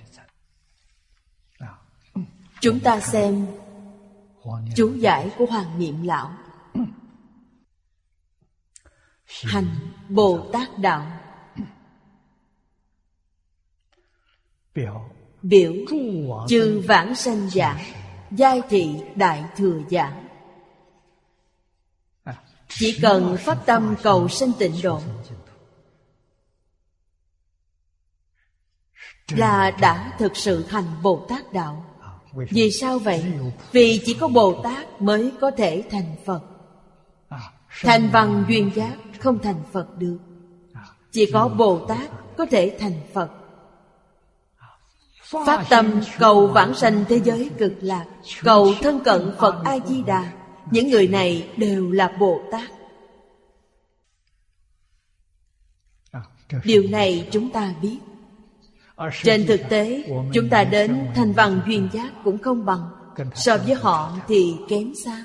Chúng ta xem chú giải của Hoàng Niệm Lão. Hành Bồ Tát Đạo, biểu chư vãng sanh giả, giai thị đại thừa giả. Chỉ cần phát tâm cầu sanh tịnh độ là đã thực sự hành Bồ Tát Đạo. Vì sao vậy? Vì chỉ có Bồ Tát mới có thể thành Phật. Thành văn duyên giác không thành Phật được. Chỉ có Bồ Tát có thể thành Phật. Phát tâm cầu vãng sanh thế giới cực lạc, cầu thân cận Phật A-di-đà, những người này đều là Bồ Tát. Điều này chúng ta biết. Trên thực tế, chúng ta đến thành văn duyên giác cũng không bằng, so với họ thì kém xa.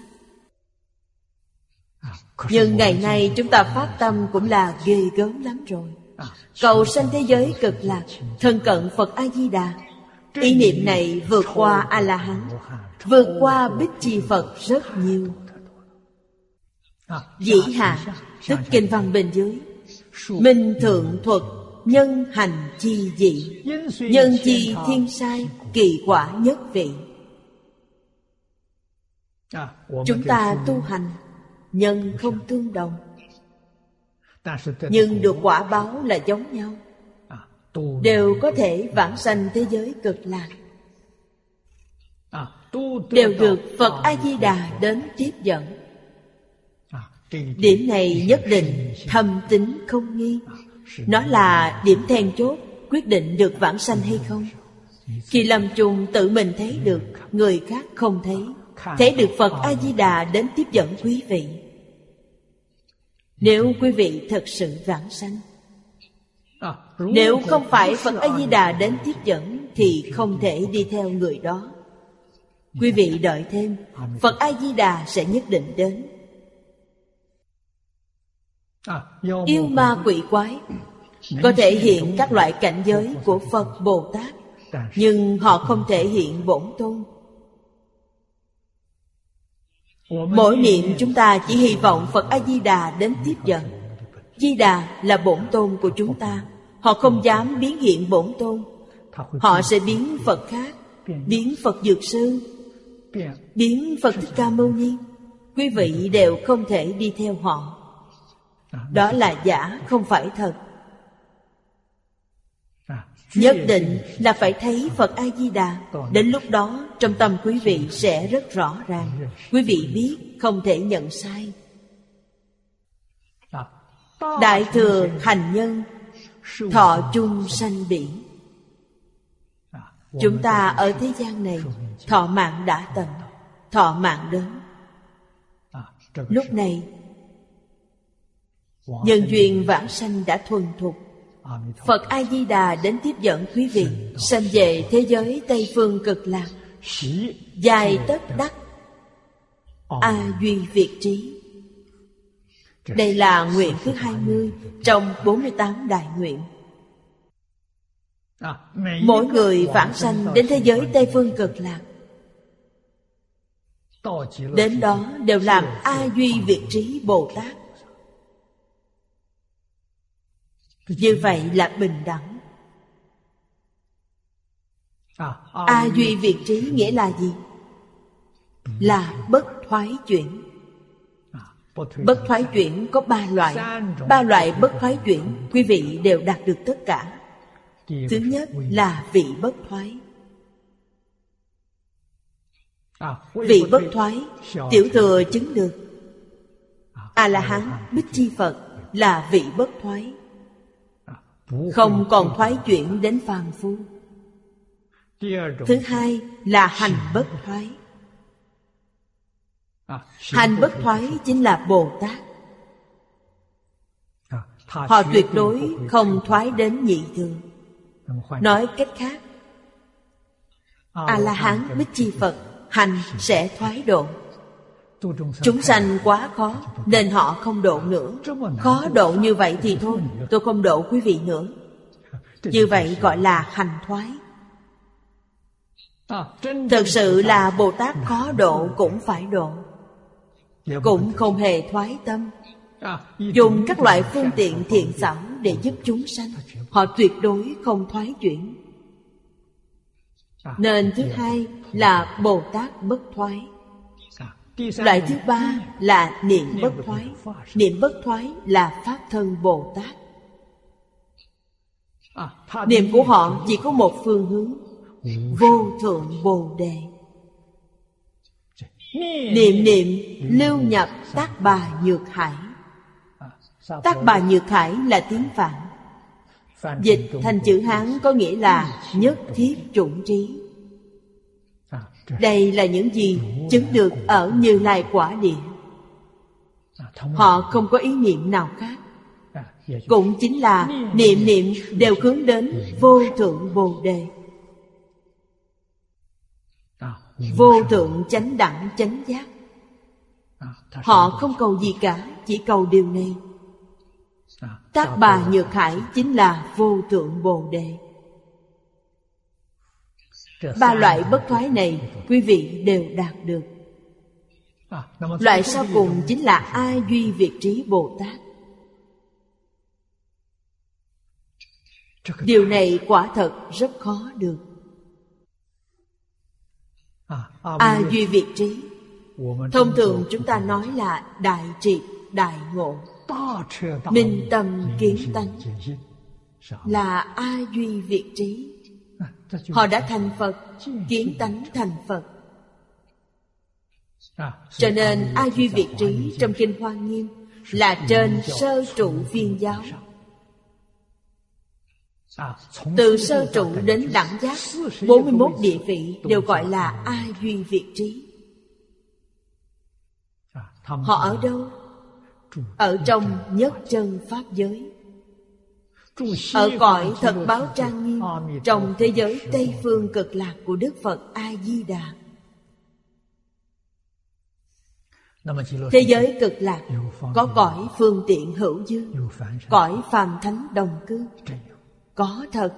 Nhưng ngày nay chúng ta phát tâm cũng là ghê gớm lắm rồi. Cầu sanh thế giới cực lạc, thân cận Phật A-di-đà. Ý niệm này vượt qua A-la-hán, vượt qua Bích Chi Phật rất nhiều. Dĩ hạ, tức kinh văn bên dưới, minh thượng thuật nhân hành chi dị, nhân chi thiên sai, kỳ quả nhất vị. Chúng ta tu hành, nhân không tương đồng, nhưng được quả báo là giống nhau, đều có thể vãng sanh thế giới cực lạc, đều được Phật A-di-đà đến tiếp dẫn. Điểm này nhất định thâm tín không nghi. Nó là điểm then chốt quyết định được vãng sanh hay không. Khi lâm chung tự mình thấy được, người khác không thấy, thấy được Phật A-di-đà đến tiếp dẫn quý vị. Nếu quý vị thật sự vãng sanh, nếu không phải Phật A-di-đà đến tiếp dẫn thì không thể đi theo người đó. Quý vị đợi thêm, Phật A-di-đà sẽ nhất định đến. Yêu ma quỷ quái có thể hiện các loại cảnh giới của Phật Bồ Tát, nhưng họ không thể hiện bổn tôn. Mỗi niệm chúng ta chỉ hy vọng Phật A-di-đà đến tiếp dẫn. Di Đà là bổn tôn của chúng ta. Họ không dám biến hiện bổn tôn. Họ sẽ biến Phật khác, biến Phật Dược Sư, biến Phật Thích Ca Mâu Ni. Quý vị đều không thể đi theo họ. Đó là giả, không phải thật. Nhất định là phải thấy Phật A-di-đà. Đến lúc đó trong tâm quý vị sẽ rất rõ ràng. Quý vị biết, không thể nhận sai. Đại thừa hành nhân, thọ chung sanh biển. Chúng ta ở thế gian này, thọ mạng đã tận, thọ mạng đến. Lúc này nhân duyên vãng sanh đã thuần thục. Phật A-di-đà đến tiếp dẫn quý vị sanh về thế giới Tây Phương Cực Lạc, dài tất đắc A duy việt trí. Đây là nguyện thứ 20 trong 48 đại nguyện. Mỗi người vãng sanh đến thế giới Tây Phương Cực Lạc, đến đó đều làm A duy việt trí Bồ Tát. Như vậy là bình đẳng. A duy việt trí nghĩa là gì? Là bất thoái chuyển. Bất thoái chuyển có 3 loại. 3 loại bất thoái chuyển quý vị đều đạt được tất cả. Thứ nhất là vị bất thoái. Vị bất thoái, tiểu thừa chứng được. A-la-hán Bích Chi Phật là vị bất thoái, không còn thoái chuyển đến phàm phu. Thứ hai là hành bất thoái. Hành bất thoái chính là Bồ Tát. Họ tuyệt đối không thoái đến nhị thừa. Nói cách khác, A-la-hán Bích Chi Phật hành sẽ thoái độ. Chúng sanh quá khó nên họ không độ nữa. Khó độ như vậy thì thôi, tôi không độ quý vị nữa. Như vậy gọi là hành thoái. Thực sự là Bồ Tát khó độ cũng phải độ, cũng không hề thoái tâm. Dùng các loại phương tiện thiện xảo để giúp chúng sanh, họ tuyệt đối không thoái chuyển. Nên thứ hai là Bồ Tát bất thoái. Loại thứ ba là niệm bất thoái. Niệm bất thoái là Pháp thân Bồ Tát. Niệm của họ chỉ có một phương hướng: vô thượng Bồ Đề. Niệm niệm lưu nhập Tác Bà Nhược Hải. Tác Bà Nhược Hải là tiếng Phạn, dịch thành chữ Hán có nghĩa là nhất thiết chủng trí. Đây là những gì chứng được ở Như Lai Quả Địa. Họ không có ý niệm nào khác, cũng chính là niệm niệm đều hướng đến vô thượng Bồ Đề, vô thượng chánh đẳng chánh giác. Họ không cầu gì cả, chỉ cầu điều này. Tác Bà Nhược Hải chính là vô thượng Bồ Đề. Ba loại bất thoái này quý vị đều đạt được. Loại sau cùng chính là A Duy Việt Trí Bồ Tát. Điều này quả thật rất khó được. A Duy Việt Trí, thông thường chúng ta nói là đại triệt đại ngộ, minh tâm kiến tánh, là A Duy Việt Trí. Họ đã thành Phật, kiến tánh thành Phật. Cho nên A Duy Việt Trí trong Kinh Hoa Nghiêm là trên sơ trụ viên giáo. Từ sơ trụ đến đẳng giác, 41 địa vị đều gọi là A Duy Việt Trí. Họ ở đâu? Ở trong nhất chân Pháp giới, ở cõi thật báo trang nghiêm, trong thế giới Tây Phương Cực Lạc của Đức Phật A-di-đà. Thế giới Cực Lạc có cõi phương tiện hữu dư, cõi phàm thánh đồng cư, có thật.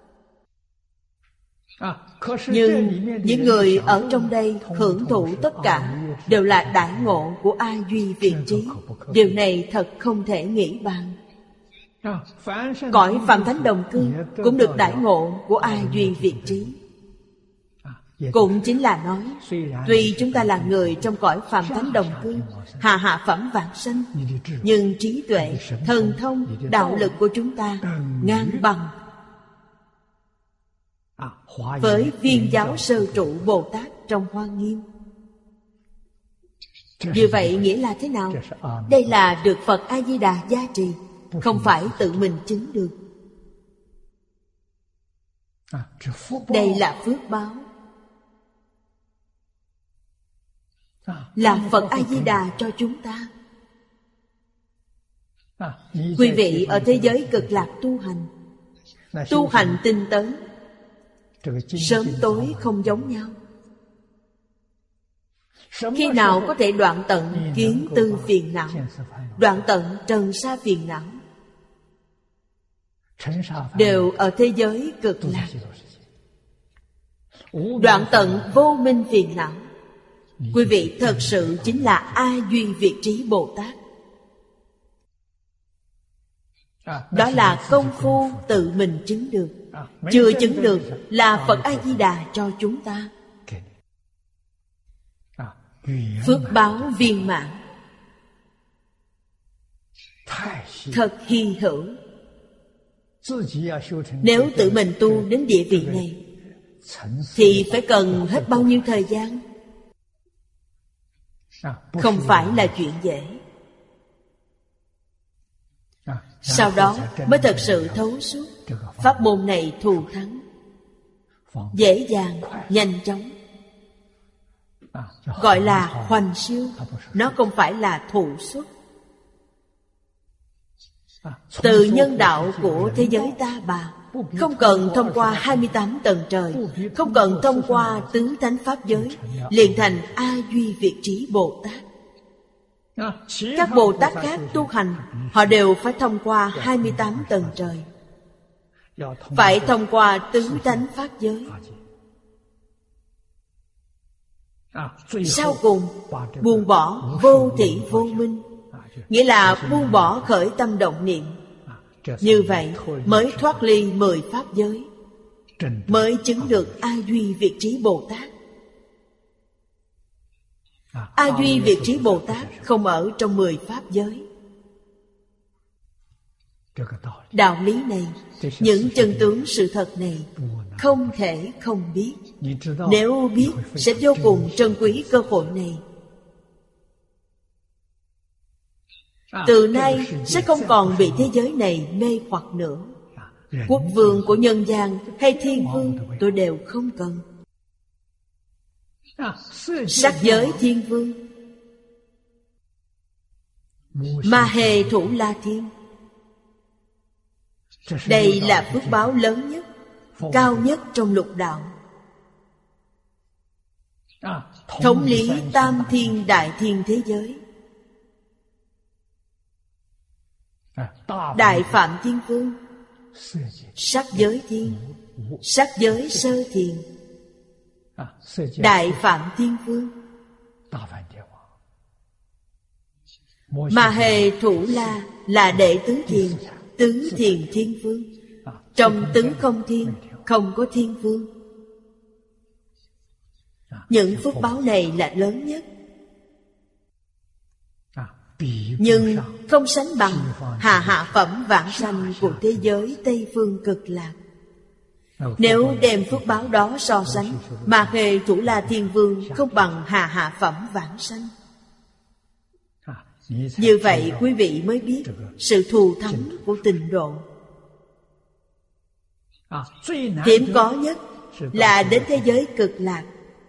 Nhưng những người ở trong đây hưởng thụ tất cả đều là đại ngộ của A Duy Việt Trí. Điều này thật không thể nghĩ bàn. Cõi phàm thánh đồng cư cũng được đại ngộ của A Duy Việt Trí. Cũng chính là nói, tuy chúng ta là người trong cõi phàm thánh đồng cư, hạ phẩm vãng sanh, nhưng trí tuệ, thần thông, đạo lực của chúng ta ngang bằng với viên giáo sơ trụ Bồ Tát trong Hoa Nghiêm. Như vậy nghĩa là thế nào? Đây là được Phật A-di-đà gia trì, không phải tự mình chứng được. Đây là phước báo, là Phật A-di-đà cho chúng ta. Quý vị ở thế giới Cực Lạc tu hành tinh tấn, sớm tối không giống nhau. Khi nào có thể đoạn tận kiến tư phiền não, đoạn tận trần sa phiền não, đều ở thế giới Cực Lạc. Đoạn tận vô minh phiền não, quý vị thật sự chính là A Duy Việt Trí Bồ Tát. Đó là công phu tự mình chứng được. Chưa chứng được là Phật A-di-đà cho chúng ta. Phước báo viên mãn, thật hy hữu. Nếu tự mình tu đến địa vị này thì phải cần hết bao nhiêu thời gian? không phải là chuyện dễ. Sau đó mới thật sự thấu suốt. Pháp môn này thù thắng, dễ dàng, nhanh chóng, gọi là hoành siêu. Nó không phải là thụ xuất. Từ nhân đạo của thế giới Ta Bà, không cần thông qua 28 tầng trời, không cần thông qua tứ thánh pháp giới, liền thành A Duy Việt Trí Bồ Tát. Các Bồ Tát khác tu hành, họ đều phải thông qua 28 tầng trời, phải thông qua tứ thánh pháp giới. Sau cùng buông bỏ vô thị vô minh, nghĩa là buông bỏ khởi tâm động niệm. Như vậy mới thoát ly 10 pháp giới, mới chứng được A Duy Việt Trí Bồ Tát. A Duy Việt Trí Bồ Tát không ở trong 10 pháp giới. Đạo lý này, những chân tướng sự thật này không thể không biết. Nếu biết sẽ vô cùng trân quý cơ hội này. Từ nay sẽ không còn bị thế giới này mê hoặc nữa. Quốc vương của nhân gian hay thiên vương tôi đều không cần. Sắc giới thiên vương, Ma Hề Thủ La Thiên, đây là phước báo lớn nhất, cao nhất trong lục đạo. Thống lý tam thiên đại thiên thế giới. Đại Phạm Thiên Vương, sắc giới thiên, sắc giới sơ thiền. Đại Phạm Thiên Vương, Ma Hề Thủ La là đệ tứ thiền, tứ thiền thiên vương. Trong tứ không thiên không có thiên vương. Những phước báo này là lớn nhất, nhưng không sánh bằng hạ phẩm vãng sanh của thế giới Tây Phương Cực Lạc. Nếu đem phước báo đó so sánh, Ma Hề Thủ La Thiên Vương không bằng hạ phẩm vãng sanh. Như vậy quý vị mới biết sự thù thắng của tịnh độ. Hiếm có nhất là đến thế giới Cực Lạc,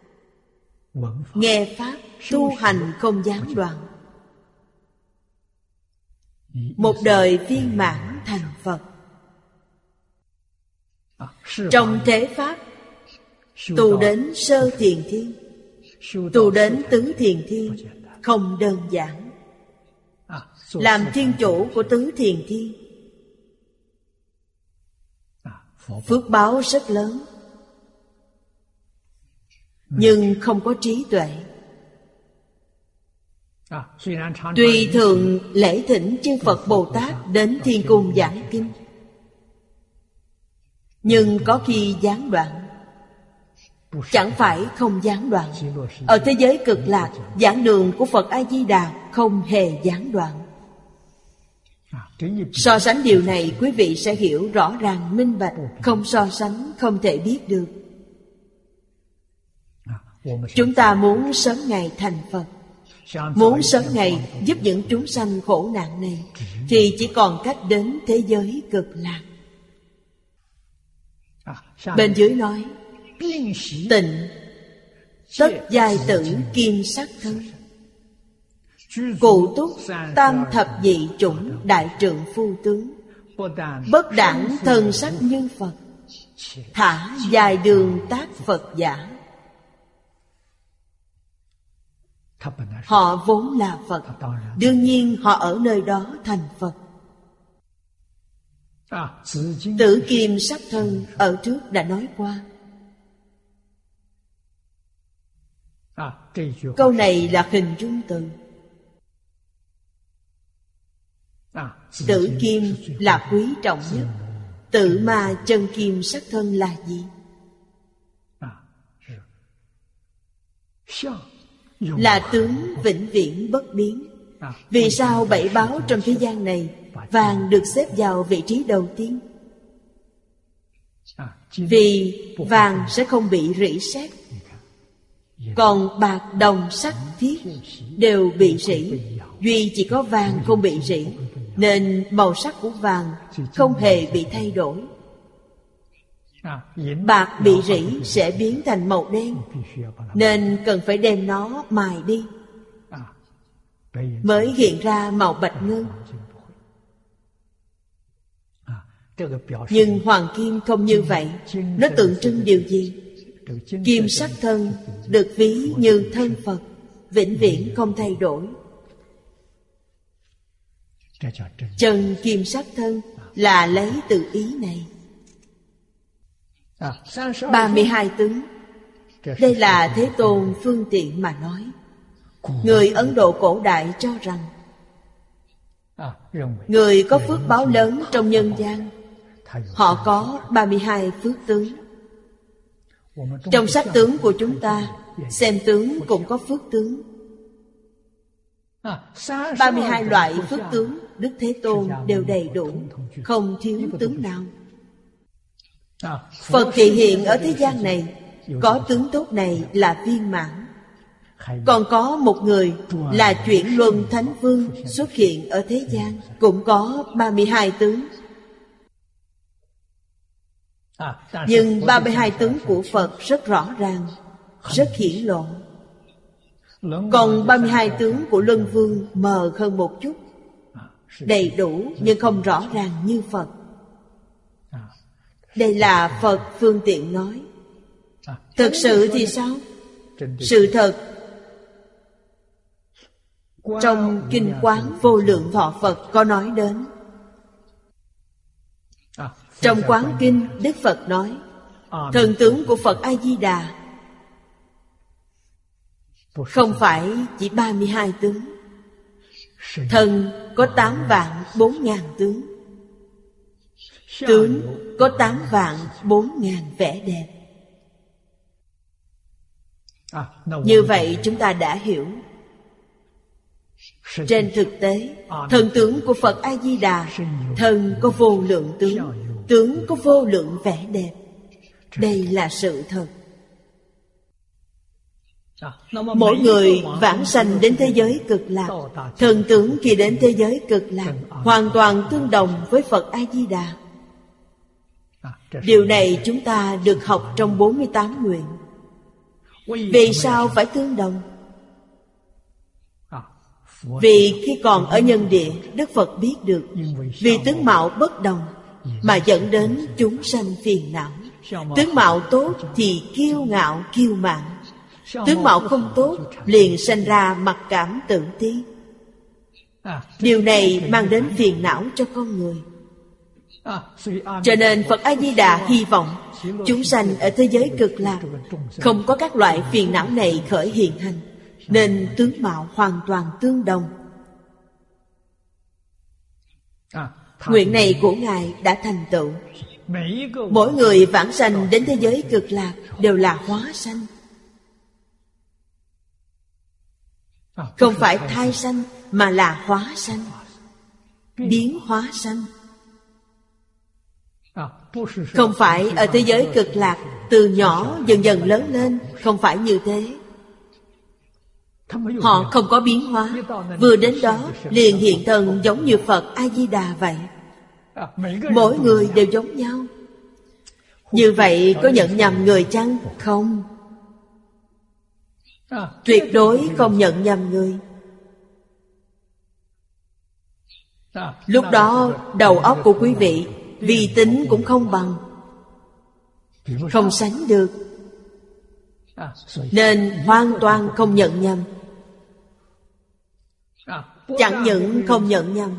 nghe pháp tu hành không gián đoạn, một đời viên mãn thành Phật. Trong thế pháp, tu đến sơ thiền thiên, tu đến tứ thiền thiên không đơn giản. Làm thiên chủ của tứ thiền thiên, phước báo rất lớn, nhưng không có trí tuệ. Tuy thường lễ thỉnh chư Phật Bồ Tát đến thiên cung giảng kinh, nhưng có khi gián đoạn. Chẳng phải không gián đoạn. Ở thế giới Cực Lạc, giảng đường của Phật A-di-đà không hề gián đoạn. So sánh điều này, quý vị sẽ hiểu rõ ràng minh bạch. Không so sánh không thể biết được. Chúng ta muốn sớm ngày thành Phật, muốn sớm ngày giúp những chúng sanh khổ nạn này, thì chỉ còn cách đến thế giới Cực Lạc. Bên dưới nói: tịnh tất giai tử kim sắc thân, cụ túc tam thập dị chủng đại trượng phu tướng, bất đẳng thân sắc như Phật, thả dài đường tác Phật giả. Họ vốn là Phật, đương nhiên họ ở nơi đó thành Phật. Tử kim sắc thân ở trước đã nói qua. Câu này là hình dung từ. Tử kim là quý trọng nhất. Tự mà chân kim sắc thân là gì? Là tướng vĩnh viễn bất biến. Vì sao bảy báo trong thế gian này vàng được xếp vào vị trí đầu tiên? Vì vàng sẽ không bị rỉ sét. Còn bạc, đồng, sắt, thiết đều bị rỉ, duy chỉ có vàng không bị rỉ, nên màu sắc của vàng không hề bị thay đổi. Bạc bị rỉ sẽ biến thành màu đen, nên cần phải đem nó mài đi mới hiện ra màu bạch ngân. Nhưng hoàng kim không như vậy. Nó tượng trưng điều gì? Kim sắc thân được ví như thân Phật, vĩnh viễn không thay đổi. Chân kim sắc thân là lấy từ ý này. 32 tướng, đây là Thế Tôn phương tiện mà nói. Người Ấn Độ cổ đại cho rằng người có phước báo lớn trong nhân gian, họ có 32 phước tướng. Trong sách tướng của chúng ta, xem tướng cũng có phước tướng. 32 loại phước tướng Đức Thế Tôn đều đầy đủ, không thiếu tướng nào. Phật thị hiện ở thế gian này, có tướng tốt này là viên mãn. Còn có một người là chuyển luân thánh vương xuất hiện ở thế gian, cũng có 32 tướng. Nhưng 32 tướng của Phật rất rõ ràng, rất hiển lộ. Còn 32 tướng của Luân Vương mờ hơn một chút, đầy đủ nhưng không rõ ràng như Phật. Đây là Phật phương tiện nói. Thực sự thì sao? Sự thật trong Kinh Quán Vô Lượng Thọ Phật có nói đến. Trong Quán Kinh, Đức Phật nói thần tướng của Phật A-di-đà không phải chỉ 32 tướng. Thần có 8 vạn 4.000 tướng. Tướng có 8 vạn 4.000 vẻ đẹp. Như vậy chúng ta đã hiểu. Trên thực tế, thần tướng của Phật A-di-đà, thần có vô lượng tướng, tướng có vô lượng vẻ đẹp. Đây là sự thật. Mỗi người vãng sanh đến thế giới cực lạc, thần tướng khi đến thế giới cực lạc hoàn toàn tương đồng với Phật A-di-đà. Điều này chúng ta được học trong 48 nguyện. Vì sao phải tương đồng? Vì khi còn ở nhân địa, Đức Phật biết được vì tướng mạo bất đồng mà dẫn đến chúng sanh phiền não. Tướng mạo tốt thì kiêu ngạo kiêu mạn, tướng mạo không tốt liền sanh ra mặc cảm tự ti. Điều này mang đến phiền não cho con người. Cho nên Phật A-di-đà hy vọng chúng sanh ở thế giới cực lạc không có các loại phiền não này khởi hiện hành, nên tướng mạo hoàn toàn tương đồng. Nguyện này của Ngài đã thành tựu. Mỗi người vãng sanh đến thế giới cực lạc đều là hóa sanh, không phải thai sanh mà là hóa sanh, biến hóa sanh. Không phải ở thế giới cực lạc từ nhỏ dần dần lớn lên, không phải như thế. Họ không có biến hóa, vừa đến đó liền hiện thân giống như Phật A-di-đà vậy. Mỗi người đều giống nhau. Như vậy có nhận nhầm người chăng? Không. Tuyệt đối không nhận nhầm người. Lúc đó đầu óc của quý vị vi tính cũng không bằng, không sánh được, nên hoàn toàn không nhận nhầm. Chẳng những không nhận nhầm,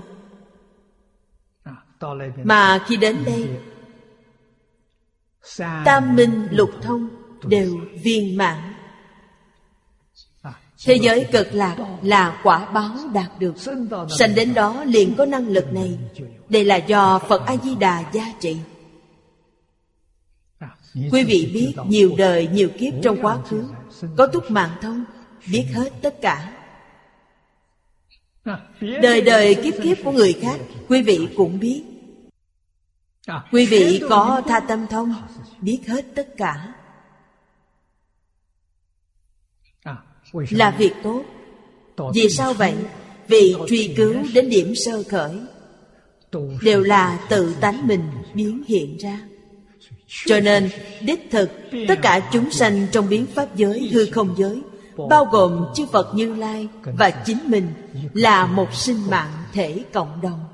mà khi đến đây tam minh lục thông đều viên mãn. Thế giới cực lạc là quả báo đạt được. Sanh đến đó liền có năng lực này. Đây là do Phật A-di-đà gia trị. Quý vị biết nhiều đời nhiều kiếp trong quá khứ, có túc mạng thông, biết hết tất cả. Đời đời kiếp kiếp của người khác quý vị cũng biết. Quý vị có tha tâm thông, biết hết tất cả. là việc tốt. Vì sao vậy? Vì truy cứu đến điểm sơ khởi đều là tự tánh mình biến hiện ra. Cho nên đích thực tất cả chúng sanh trong biến pháp giới, hư không giới, bao gồm chư Phật Như Lai và chính mình, là một sinh mạng thể cộng đồng.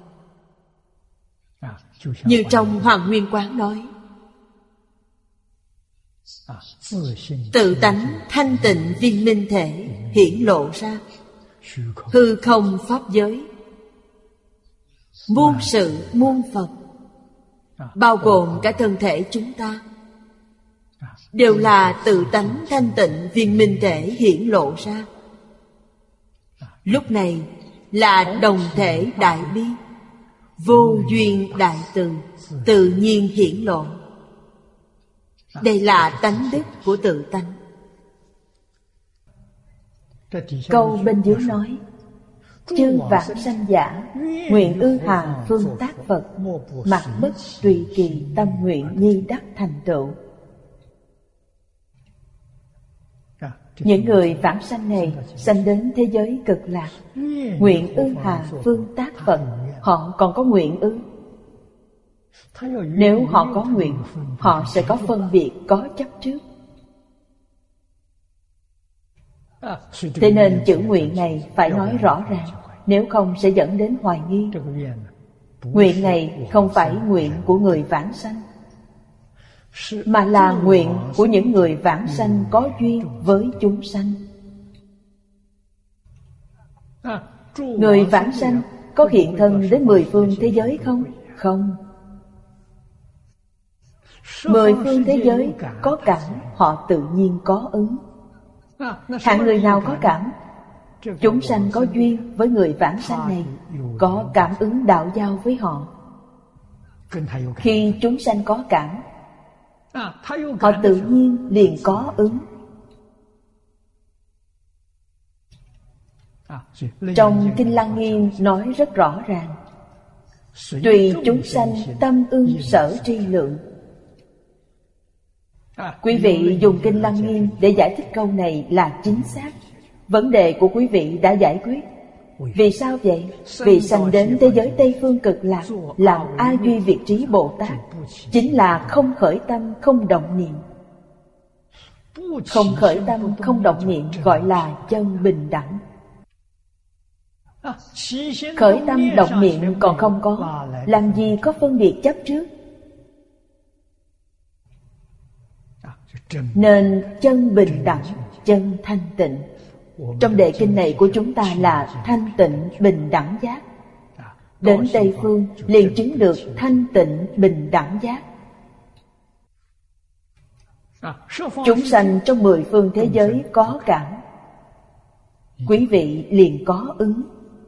Như trong Hoàng Nguyên Quán nói, tự tánh thanh tịnh viên minh thể hiển lộ ra hư không pháp giới, muôn sự muôn Phật, bao gồm cả thân thể chúng ta, đều là tự tánh thanh tịnh viên minh thể hiển lộ ra. Lúc này là đồng thể đại bi, vô duyên đại từ, tự nhiên hiển lộ. Đây là tánh đức của tự tánh. Câu bên dưới nói, chư vãng sanh giả nguyện ư hà phương tác Phật, mặc bất tùy kỳ tâm nguyện nhi đắc thành tựu. Những người vãng sanh này sanh đến thế giới cực lạc, nguyện ư hà phương tác Phật, họ còn có nguyện ư? Nếu họ có nguyện, họ sẽ có phân biệt, có chấp trước. Thế nên chữ nguyện này phải nói rõ ràng, nếu không sẽ dẫn đến hoài nghi. Nguyện này không phải nguyện của người vãng sanh, mà là nguyện của những người vãng sanh có duyên với chúng sanh. Người vãng sanh có hiện thân đến 10 phương thế giới không? Không. 10 phương thế giới có cảm, họ tự nhiên có ứng. Hạng người nào có cảm? Chúng sanh có duyên với người vãng sanh này, có cảm ứng đạo giao với họ. Khi chúng sanh có cảm, họ tự nhiên liền có ứng. Trong Kinh Lăng Nghiêm nói rất rõ ràng, tùy chúng sanh tâm ưng sở tri lượng. Quý vị dùng Kinh Lăng Nghiêm để giải thích câu này là chính xác. Vấn đề của quý vị đã giải quyết. Vì sao vậy? Vì sanh đến thế giới Tây Phương Cực Lạc làm A Duy Việt Trí Bồ Tát, chính là không khởi tâm, không động niệm. Không khởi tâm, không động niệm gọi là chân bình đẳng. Khởi tâm động niệm còn không có, làm gì có phân biệt chấp trước? Nên chân bình đẳng, chân thanh tịnh. Trong đề kinh này của chúng ta là thanh tịnh bình đẳng giác. Đến Tây Phương liền chứng được thanh tịnh bình đẳng giác. Chúng sanh trong 10 phương thế giới có cảm, quý vị liền có ứng.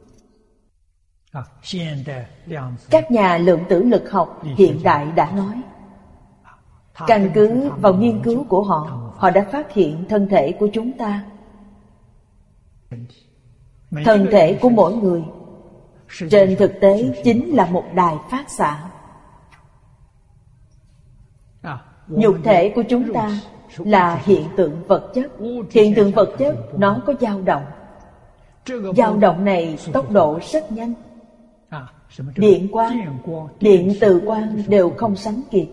Các nhà lượng tử lực học hiện đại đã nói, căn cứ vào nghiên cứu của họ, họ đã phát hiện thân thể của chúng ta. Thân thể của mỗi người trên thực tế chính là một đài phát xạ. Nhục thể của chúng ta là hiện tượng vật chất. Hiện tượng vật chất nó có dao động. Dao động này tốc độ rất nhanh. Điện quang, điện từ quang đều không sánh kịp.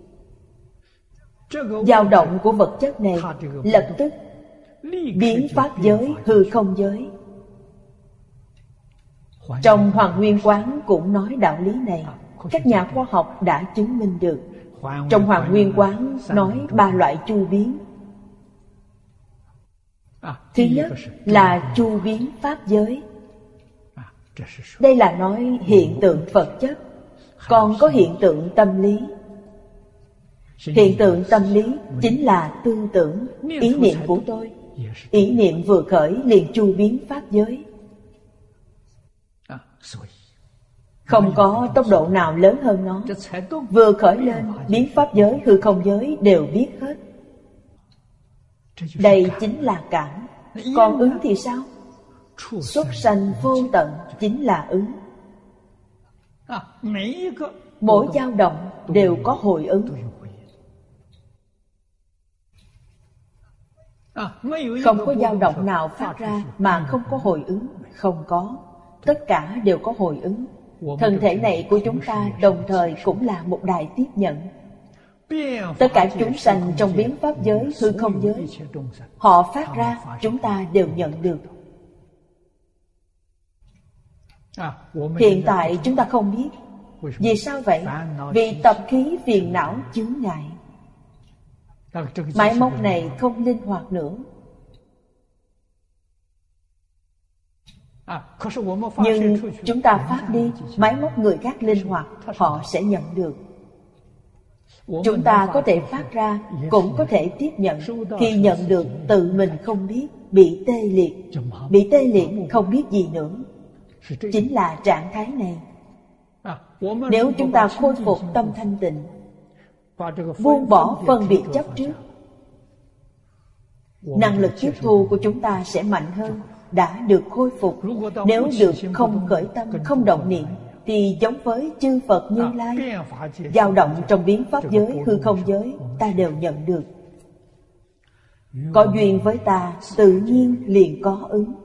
Dao động của vật chất này lập tức biến pháp giới, hư không giới. Trong Hoàng Nguyên Quán cũng nói đạo lý này. Các nhà khoa học đã chứng minh được. Trong Hoàng Nguyên Quán nói 3 loại chu biến. Thứ nhất là chu biến pháp giới. Đây là nói hiện tượng vật chất. Còn có hiện tượng tâm lý. Hiện tượng tâm lý chính là tư tưởng, ý niệm của tôi. Ý niệm vừa khởi liền chu biến pháp giới. Không có tốc độ nào lớn hơn nó. Vừa khởi lên, biến pháp giới, hư không giới đều biết hết. Đây chính là cảm. Còn ứng thì sao? Xuất sanh vô tận chính là ứng. Mỗi dao động đều có hồi ứng. Không có dao động nào phát ra mà không có hồi ứng. Không có. Tất cả đều có hồi ứng. Thân thể này của chúng ta đồng thời cũng là một đài tiếp nhận. Tất cả chúng sanh trong biến pháp giới, hư không giới, họ phát ra, chúng ta đều nhận được. Hiện tại chúng ta không biết. Vì sao vậy? Vì tập khí phiền não chướng ngại. Máy móc này không linh hoạt nữa. Nhưng chúng ta phát đi, máy móc người khác linh hoạt, họ sẽ nhận được. Chúng ta có thể phát ra, cũng có thể tiếp nhận. Khi nhận được, tự mình không biết, bị tê liệt. Bị tê liệt không biết gì nữa. Chính là trạng thái này. Nếu chúng ta khôi phục tâm thanh tịnh, buông bỏ phân biệt chấp trước, năng lực tiếp thu của chúng ta sẽ mạnh hơn, đã được khôi phục. Nếu được không khởi tâm, không động niệm, thì giống với chư Phật Như Lai, dao động trong biến pháp giới, hư không giới, ta đều nhận được. Có duyên với ta, tự nhiên liền có ứng.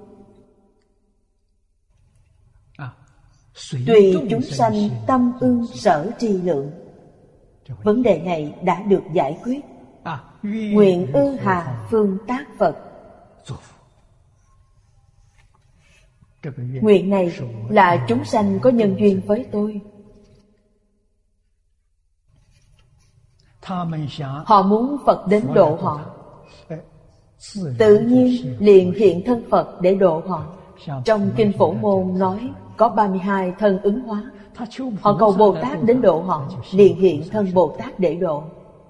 Tùy chúng sanh tâm ưng sở tri lượng. Vấn đề này đã được giải quyết. Nguyện ư hà phương tác Phật. Nguyện này là chúng sanh có nhân duyên với tôi. Họ muốn Phật đến độ họ, tự nhiên liền hiện thân Phật để độ họ. Trong Kinh Phổ Môn nói có 32 thân ứng hóa. Họ cầu Bồ Tát đến độ họ, liền hiện thân Bồ Tát để độ.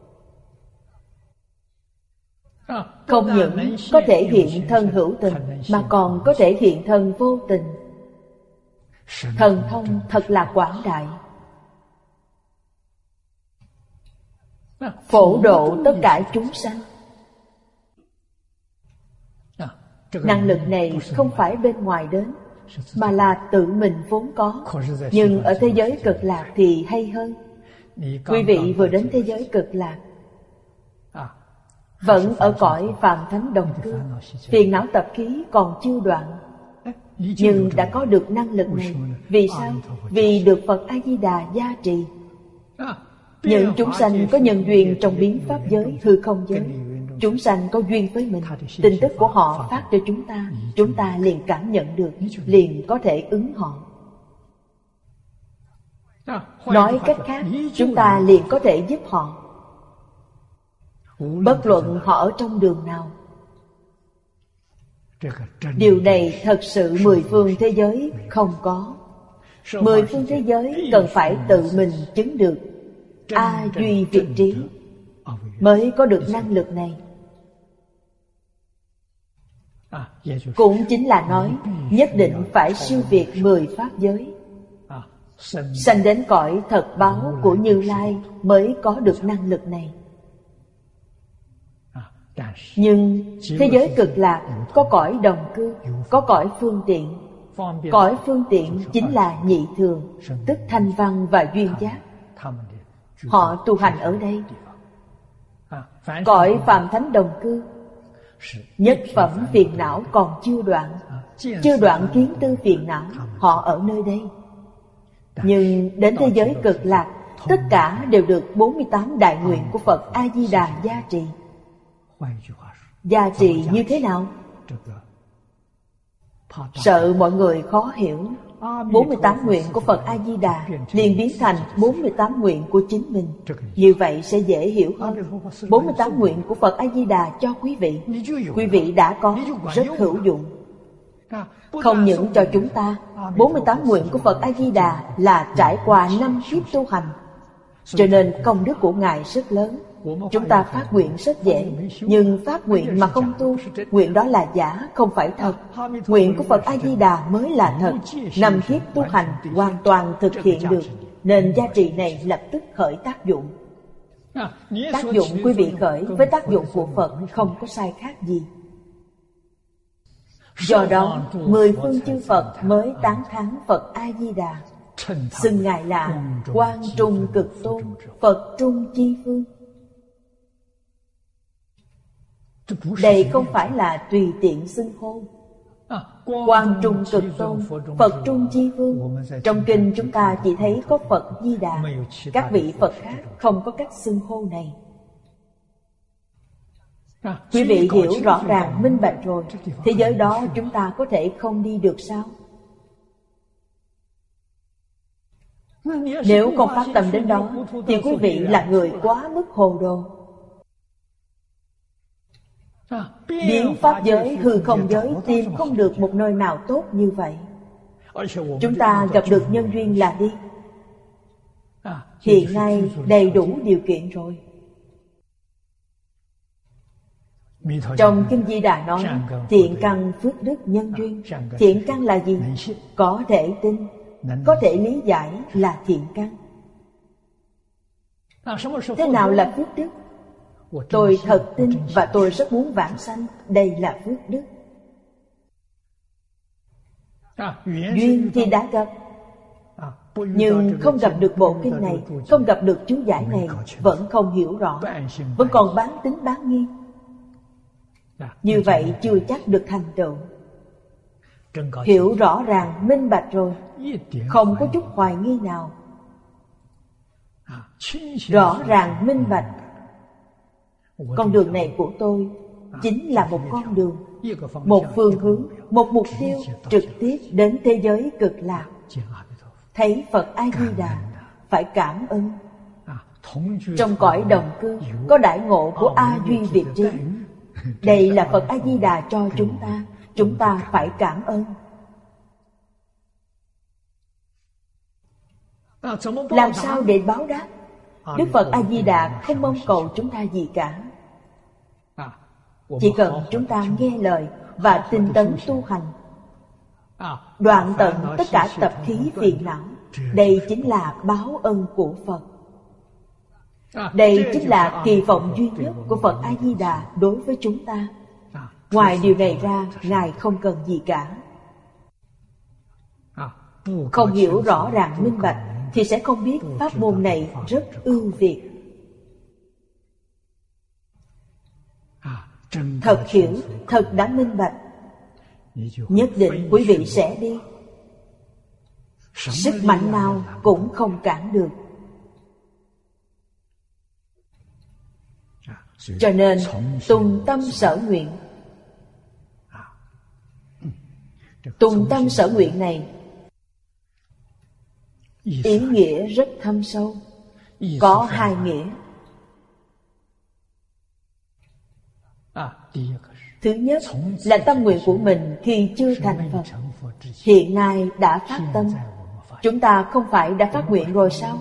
Không những có thể hiện thân hữu tình, mà còn có thể hiện thân vô tình. Thần thông thật là quảng đại. Phổ độ tất cả chúng sanh. Năng lực này không phải bên ngoài đến, mà là tự mình vốn có. Nhưng ở thế giới cực lạc thì hay hơn. Quý vị vừa đến thế giới cực lạc, vẫn ở cõi phàm thánh đồng cư, phiền não tập khí còn chưa đoạn, nhưng đã có được năng lực này. Vì sao? Vì được Phật A-di-đà gia trì. Những chúng sanh có nhân duyên trong biến pháp giới, hư không giới, chúng sanh có duyên với mình, tin tức của họ phát cho chúng ta liền cảm nhận được, liền có thể ứng họ. Nói cách khác, chúng ta liền có thể giúp họ, bất luận họ ở trong đường nào. Điều này thật sự mười phương thế giới không có. Mười phương thế giới cần phải tự mình chứng được A duy vị trí mới có được năng lực này. Cũng chính là nói nhất định phải siêu việt 10 pháp giới, sanh đến cõi thật báo của Như Lai mới có được năng lực này. Nhưng thế giới cực lạc có cõi đồng cư, có cõi phương tiện. Cõi phương tiện chính là nhị thường, tức thanh văn và duyên giác. Họ tu hành ở đây. Cõi phàm thánh đồng cư, nhất phẩm phiền não còn chưa đoạn, chưa đoạn kiến tư phiền não, họ ở nơi đây. Nhưng đến thế giới cực lạc, tất cả đều được 48 đại nguyện của Phật A-di-đà gia trì. Gia trì như thế nào? Sợ mọi người khó hiểu. 48 nguyện của Phật A-di-đà liền biến thành 48 nguyện của chính mình. Như vậy sẽ dễ hiểu hơn. 48 nguyện của Phật A-di-đà cho quý vị đã có, rất hữu dụng. Không những cho chúng ta, 48 nguyện của Phật A-di-đà là trải qua 5 kiếp tu hành, cho nên công đức của Ngài rất lớn. Chúng ta phát nguyện rất dễ, nhưng phát nguyện mà không tu, nguyện đó là giả, không phải thật. Nguyện của Phật A-di-đà mới là thật. 5 kiếp tu hành hoàn toàn thực hiện được, nên gia trì này lập tức khởi tác dụng. Tác dụng quý vị khởi với tác dụng của Phật không có sai khác gì. Do đó, 10 phương chư Phật mới tán thán Phật A-di-đà, xưng Ngài là Quang Trung Cực Tôn, Phật Trung Chi Phương. Đây không phải là tùy tiện xưng hô. Quang Trung Cực Tôn, Phật Trung Chi Vương. Trong kinh chúng ta chỉ thấy có Phật Di Đà, các vị Phật khác không có cách xưng hô này. Quý vị hiểu rõ ràng minh bạch rồi, thế giới đó chúng ta có thể không đi được sao? Nếu không phát tâm đến đó thì quý vị là người quá mức hồ đồ. Biến pháp giới, hư không giới tìm không được một nơi nào tốt như vậy. Chúng ta gặp được nhân duyên là đi. Hiện nay đầy đủ điều kiện rồi. Trong Kinh Di Đà nói thiện căn phước đức nhân duyên. Thiện căn là gì? Có thể tin, có thể lý giải là thiện căn. Thế nào là phước đức? Tôi thật tin và tôi rất muốn vãng sanh. Đây là phước đức. Duyên thì đã gặp, nhưng không gặp được bộ kinh này, không gặp được chú giải này, vẫn không hiểu rõ, vẫn còn bán tín bán nghi. Như vậy chưa chắc được thành tựu. Hiểu rõ ràng minh bạch rồi, không có chút hoài nghi nào. Rõ ràng minh bạch, con đường này của tôi chính là một con đường, một phương hướng, một mục tiêu trực tiếp đến thế giới cực lạc. Thấy Phật A-di-đà phải cảm ơn. Trong cõi đồng cư có đại ngộ của A Duy Việt Trí. Đây là Phật A-di-đà cho chúng ta phải cảm ơn. Làm sao để báo đáp? Đức Phật A-di-đà không mong cầu chúng ta gì cả. Chỉ cần chúng ta nghe lời và tinh tấn tu hành, đoạn tận tất cả tập khí phiền não. Đây chính là báo ân của Phật. Đây chính là kỳ vọng duy nhất của Phật A-di-đà đối với chúng ta. Ngoài điều này ra, Ngài không cần gì cả. Không hiểu rõ ràng minh bạch thì sẽ không biết pháp môn này rất ưu việt. Thật hiểu, thật đã minh bạch, nhất định quý vị sẽ đi. Sức mạnh nào cũng không cản được. Cho nên tùng tâm sở nguyện. Tùng tâm sở nguyện này ý nghĩa rất thâm sâu. Có hai nghĩa. Thứ nhất là tâm nguyện của mình khi chưa thành Phật, hiện nay đã phát tâm. Chúng ta không phải đã phát nguyện rồi sao?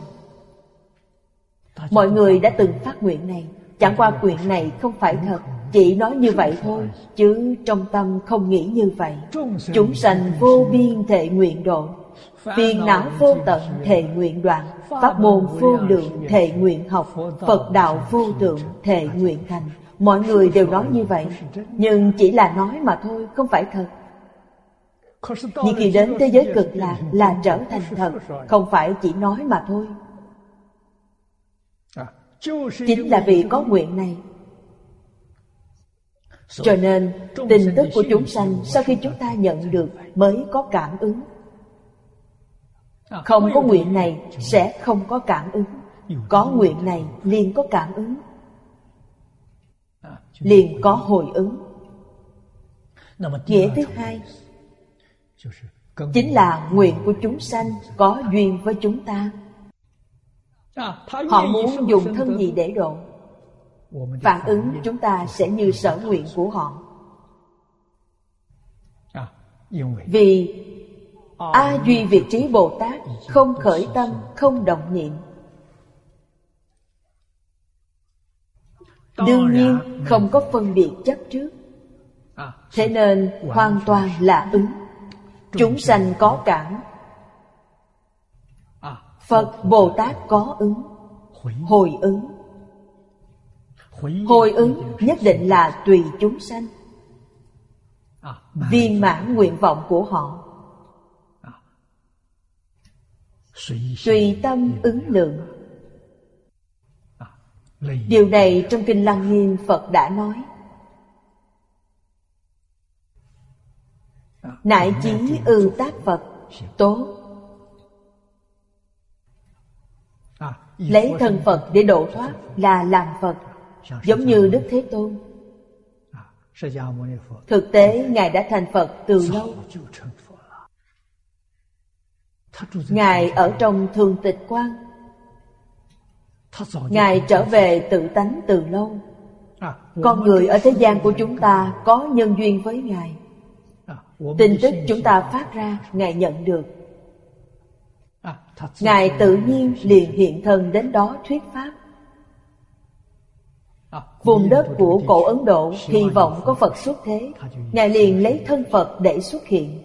Mọi người đã từng phát nguyện này. Chẳng qua nguyện này không phải thật, chỉ nói như vậy thôi, chứ trong tâm không nghĩ như vậy. Chúng sanh vô biên thệ nguyện độ, phiền não vô tận thệ nguyện đoạn, pháp môn vô lượng thệ nguyện học, Phật đạo vô thượng thệ nguyện thành. Mọi người đều nói như vậy, nhưng chỉ là nói mà thôi, không phải thật. Nhưng khi đến thế giới cực lạc là trở thành thật, không phải chỉ nói mà thôi. Chính là vì có nguyện này. Cho nên tình tức của chúng sanh sau khi chúng ta nhận được mới có cảm ứng. Không có nguyện này sẽ không có cảm ứng. Có nguyện này liền có cảm ứng, liền có hồi ứng. Nghĩa thứ hai chính là nguyện của chúng sanh có duyên với chúng ta. Họ muốn dùng thân gì để độ, phản ứng chúng ta sẽ như sở nguyện của họ. Vì A Duy Việt Trí Bồ Tát không khởi tâm, không động niệm, đương nhiên không có phân biệt chấp trước. Thế nên hoàn toàn là ứng. Chúng sanh có cảm, Phật Bồ Tát có ứng, hồi ứng. Hồi ứng nhất định là tùy chúng sanh, viên mãn nguyện vọng của họ, tùy tâm ứng lượng. Điều này trong Kinh Lăng Nghiêm Phật đã nói. nại chí ư tác Phật. Tốt. Lấy thân Phật để độ thoát là làm Phật, giống như Đức Thế Tôn. Thực tế Ngài đã thành Phật từ lâu. Ngài ở trong Thường Tịch Quan, Ngài trở về tự tánh từ lâu. Con người ở thế gian của chúng ta có nhân duyên với Ngài. Tin tức chúng ta phát ra, Ngài nhận được. Ngài tự nhiên liền hiện thân đến đó thuyết pháp. Vùng đất của cổ Ấn Độ hy vọng có Phật xuất thế, Ngài liền lấy thân Phật để xuất hiện.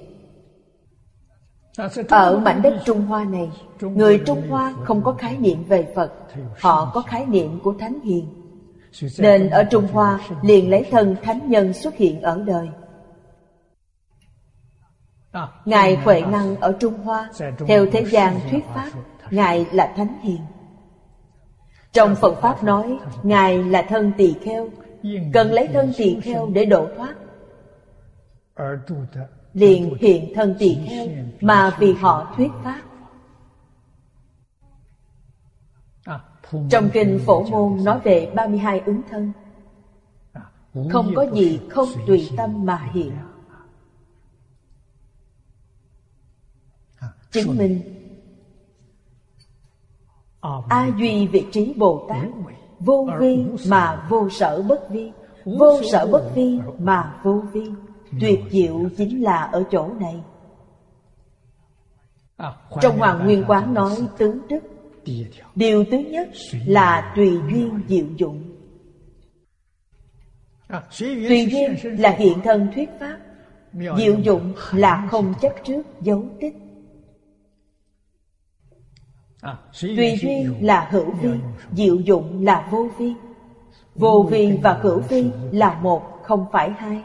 Ở mảnh đất Trung Hoa này, người Trung Hoa không có khái niệm về Phật, họ có khái niệm của Thánh Hiền. Nên ở Trung Hoa liền lấy thân thánh nhân xuất hiện ở đời. Ngài Huệ Năng ở Trung Hoa theo thế gian thuyết pháp, Ngài là Thánh Hiền. Trong Phật Pháp nói Ngài là thân tỳ kheo, cần lấy thân tỳ kheo để độ thoát, liền hiện thân tỳ kheo mà vì họ thuyết pháp. Trong kinh Phổ Môn nói về 32 ứng thân, không có gì không tùy tâm mà hiện. Chứng minh A Duy Vị Trí Bồ Tát vô vi mà vô sở bất vi, vô sở bất vi mà vô vi. Tuyệt diệu chính là ở chỗ này. Trong Hoàng Nguyên Quán nói tứ đức. Điều thứ nhất là tùy duyên diệu dụng. Tùy duyên là hiện thân thuyết pháp, diệu dụng là không chấp trước dấu tích. Tùy duyên là hữu vi, diệu dụng là vô vi. Vô vi và hữu vi là một, không phải hai.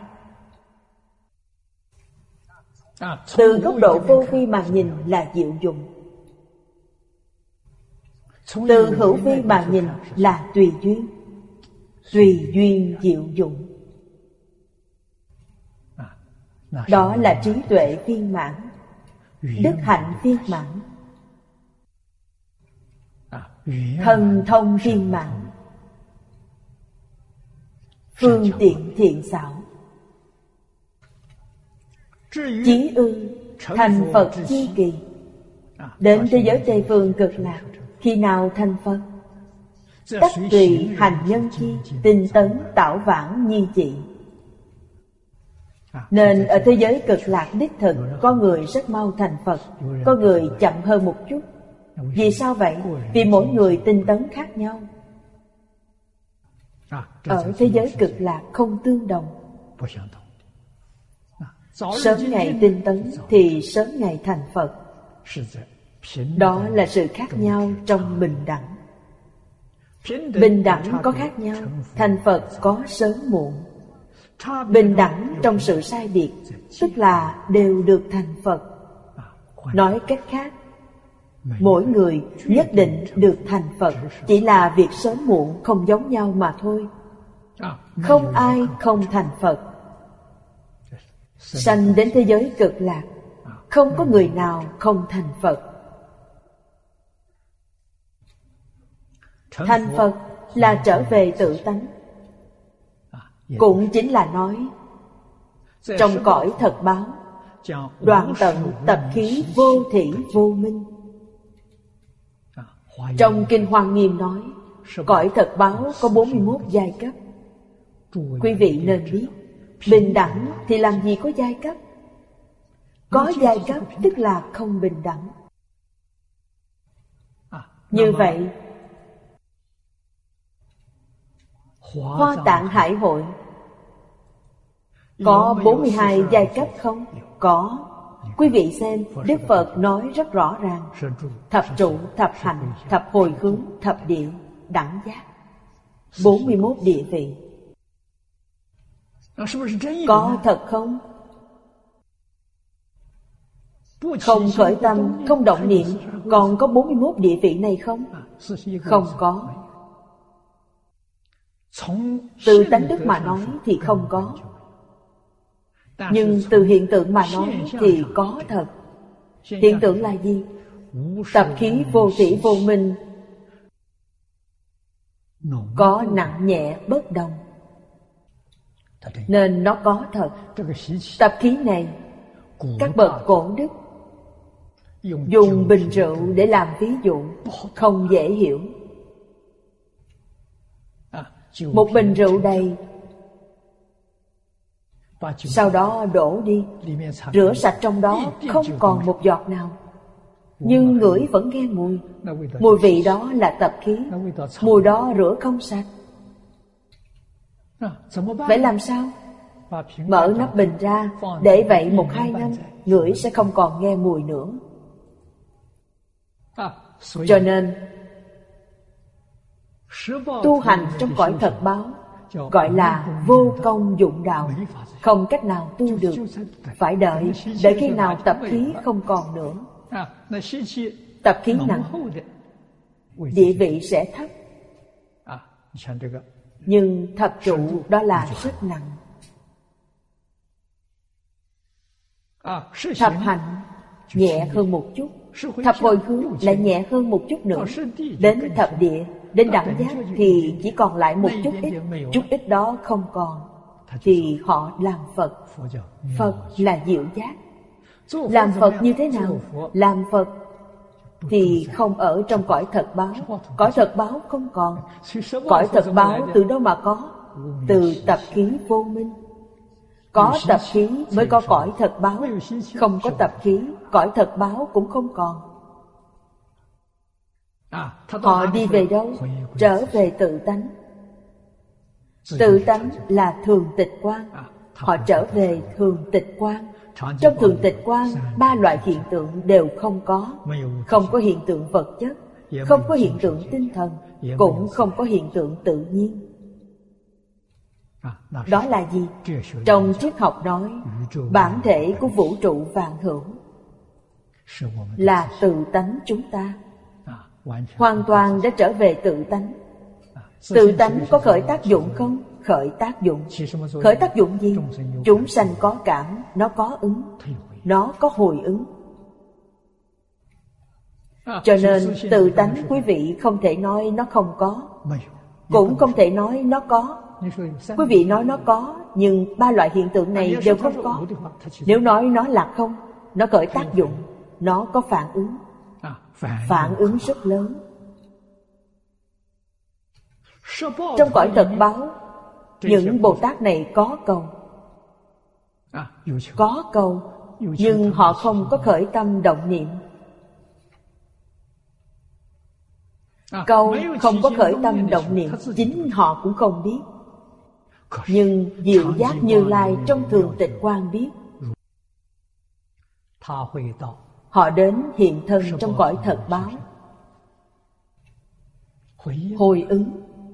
Từ góc độ vô vi mà nhìn là diệu dụng, từ hữu vi mà nhìn là tùy duyên. Tùy duyên diệu dụng, đó là trí tuệ viên mãn, đức hạnh viên mãn, thần thông viên mãn, phương tiện thiện xảo. Chí ư thành Phật chi kỳ. Đến thế giới Tây Phương Cực Lạc, khi nào thành Phật? Tất tùy hành nhân chi, tinh tấn tạo vãng nhi trị. Nên ở thế giới Cực Lạc đích thực, có người rất mau thành Phật, có người chậm hơn một chút. Vì sao vậy? Vì mỗi người tinh tấn khác nhau. Ở thế giới Cực Lạc không tương đồng. Sớm ngày tinh tấn thì sớm ngày thành Phật. Đó là sự khác nhau trong bình đẳng. Bình đẳng có khác nhau, thành Phật có sớm muộn. Bình đẳng trong sự sai biệt, tức là đều được thành Phật. Nói cách khác, mỗi người nhất định được thành Phật, chỉ là việc sớm muộn không giống nhau mà thôi. Không ai không thành Phật. Sanh đến thế giới Cực Lạc, không có người nào không thành Phật. Thành Phật là trở về tự tánh. Cũng chính là nói trong cõi thật báo, đoạn tận tập khí vô thỉ vô minh. Trong kinh Hoa Nghiêm nói cõi thật báo có 41 giai cấp. Quý vị nên biết, bình đẳng thì làm gì có giai cấp. Có giai cấp tức là không bình đẳng. Như vậy, Hoa Tạng Hải Hội có 42 giai cấp không? Có. Quý vị xem, Đức Phật nói rất rõ ràng: thập trụ, thập hành, thập hồi hướng, thập địa, đẳng giác, 41 địa vị. Có thật không? Không khởi tâm, không động niệm, còn có 41 địa vị này không? Không có. Từ tánh đức mà nói thì không có. Nhưng từ hiện tượng mà nói thì có thật. Hiện tượng là gì? Tập khí vô tỷ vô minh, có nặng nhẹ bất đồng, nên nó có thật. Tập khí này các bậc cổ đức dùng bình rượu để làm ví dụ, không dễ hiểu. Một bình rượu đầy, sau đó đổ đi, rửa sạch trong đó, không còn một giọt nào. Nhưng ngửi vẫn nghe mùi. Mùi vị đó là tập khí. Mùi đó rửa không sạch. Vậy làm sao? Mở nắp bình ra, để vậy 1-2 năm, ngửi sẽ không còn nghe mùi nữa. Cho nên tu hành trong cõi thật báo gọi là vô công dụng đạo, không cách nào tu được. Phải đợi khi nào tập khí không còn nữa. Tập khí nặng, địa vị sẽ thấp. Nhưng thập trụ đó là rất nặng. Thập hạnh nhẹ hơn một chút, thập hồi hướng lại nhẹ hơn một chút nữa. Đến thập địa, đến đẳng giác thì chỉ còn lại một chút ít. Chút ít đó không còn thì họ làm Phật. Phật là diệu giác. Làm Phật như thế nào? Làm Phật thì không ở trong cõi thật báo. Cõi thật báo không còn. Cõi thật báo từ đâu mà có? Từ tập khí vô minh. Có tập khí mới có cõi thật báo. Không có tập khí, cõi thật báo cũng không còn. Họ đi về đâu? Trở về tự tánh. Tự tánh là thường tịch quang. Họ trở về thường tịch quang. Trong thường tịch quang, 3 loại hiện tượng đều không có. Không có hiện tượng vật chất, không có hiện tượng tinh thần, cũng không có hiện tượng tự nhiên. Đó là gì? Trong triết học nói, bản thể của vũ trụ vạn hữu là tự tánh chúng ta. Hoàn toàn đã trở về tự tánh. Tự tánh có khởi tác dụng không? Khởi tác dụng. Khởi tác dụng gì? Chúng sanh có cảm, nó có ứng, nó có hồi ứng. Cho nên tự tánh quý vị không thể nói nó không có, cũng không thể nói nó có. Quý vị nói nó có, nhưng 3 loại hiện tượng này đều không có. Nếu nói nó là không, nó khởi tác dụng, nó có phản ứng. Phản ứng rất lớn. Trong cõi thật báo, những Bồ Tát này có cầu. Có cầu, nhưng họ không có khởi tâm động niệm. Cầu không có khởi tâm động niệm, chính họ cũng không biết. Nhưng diệu giác Như Lai trong thường tịch quang biết. Họ đến hiện thân trong cõi thật báo, hồi ứng.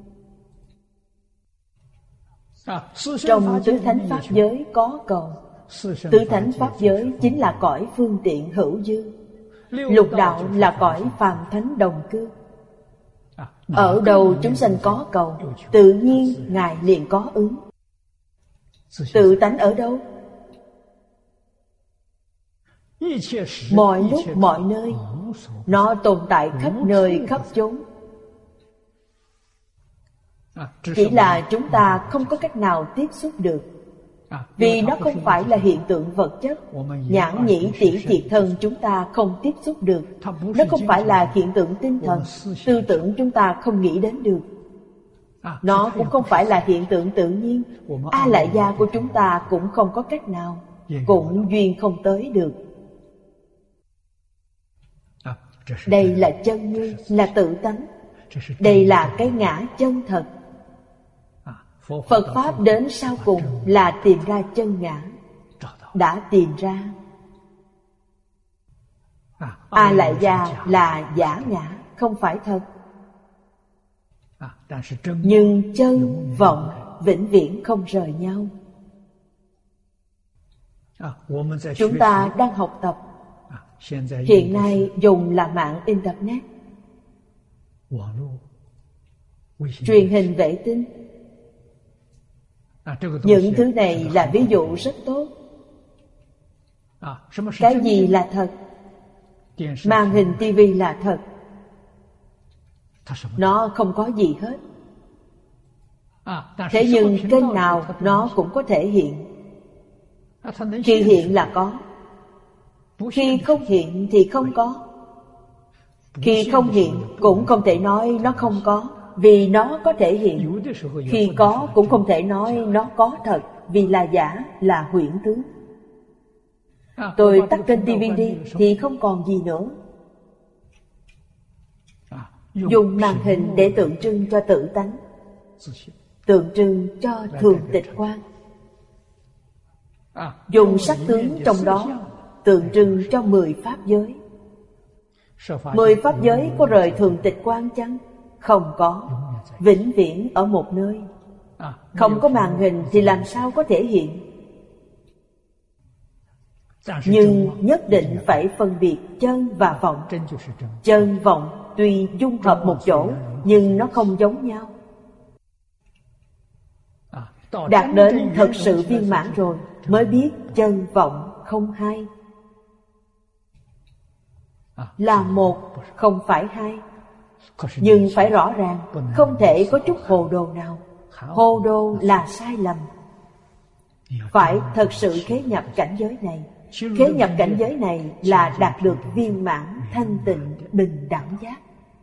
Trong tứ thánh pháp giới có cầu. Tứ thánh pháp giới chính là cõi phương tiện hữu dư. Lục đạo là cõi phàm thánh đồng cư. Ở đâu chúng sanh có cầu, tự nhiên Ngài liền có ứng. Tự tánh ở đâu? Mọi lúc mọi nơi, nó tồn tại khắp nơi khắp chốn. Chỉ là chúng ta không có cách nào tiếp xúc được. Vì nó không phải là hiện tượng vật chất. Nhãn nhĩ tỷ thiệt thân chúng ta không tiếp xúc được. Nó không phải là hiện tượng tinh thần. Tư tưởng chúng ta không nghĩ đến được. Nó cũng không phải là hiện tượng tự nhiên. A lại gia của chúng ta cũng không có cách nào, cũng duyên không tới được. Đây là chân nguyên, là tự tánh. Đây là cái ngã chân thật. Phật Pháp đến sau cùng là tìm ra chân ngã. Đã tìm ra. A lại gia là giả ngã, không phải thật. Nhưng chân, vọng vĩnh viễn không rời nhau. Chúng ta đang học tập. Hiện nay dùng là mạng Internet, truyền hình vệ tinh. Những thứ này là ví dụ rất tốt. Cái gì là thật? Màn hình tivi là thật. Nó không có gì hết. Thế nhưng kênh nào nó cũng có thể hiện. Khi hiện là có, khi không hiện thì không có. Khi không hiện cũng không thể nói nó không có, vì nó có thể hiện. Khi có cũng không thể nói nó có thật, vì là giả, là huyễn tướng. Tôi tắt kênh tivi đi thì không còn gì nữa. Dùng màn hình để tượng trưng cho tự tánh, tượng trưng cho thường tịch quan. Dùng sắc tướng trong đó tượng trưng cho 10 pháp giới. 10 pháp giới có rời thường tịch quan chăng? Không có, vĩnh viễn ở một nơi. Không có màn hình thì làm sao có thể hiện? Nhưng nhất định phải phân biệt chân và vọng. Chân vọng tuy dung hợp một chỗ, nhưng nó không giống nhau. Đạt đến thật sự viên mãn rồi mới biết chân vọng không hai, là một, không phải hai. Nhưng phải rõ ràng, không thể có chút hồ đồ nào. Hồ đồ là sai lầm. Phải thật sự khế nhập cảnh giới này. Khế nhập cảnh giới này là đạt được viên mãn, thanh tịnh, bình đẳng giác.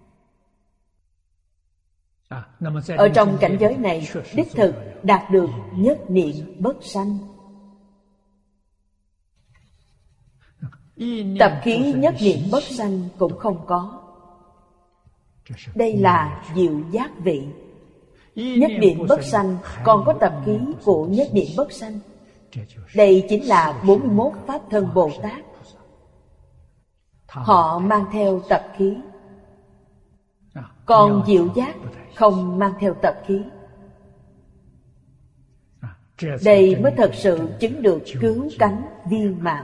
Ở trong cảnh giới này, đích thực đạt được nhất niệm bất sanh. Tập khí nhất niệm bất sanh cũng không có. Đây là diệu giác vị. Nhất niệm bất sanh còn có tập khí của nhất niệm bất sanh. Đây chính là 41 Pháp Thân Bồ Tát. Họ mang theo tập khí. Còn diệu giác không mang theo tập khí. Đây mới thật sự chứng được cứu cánh viên mãn.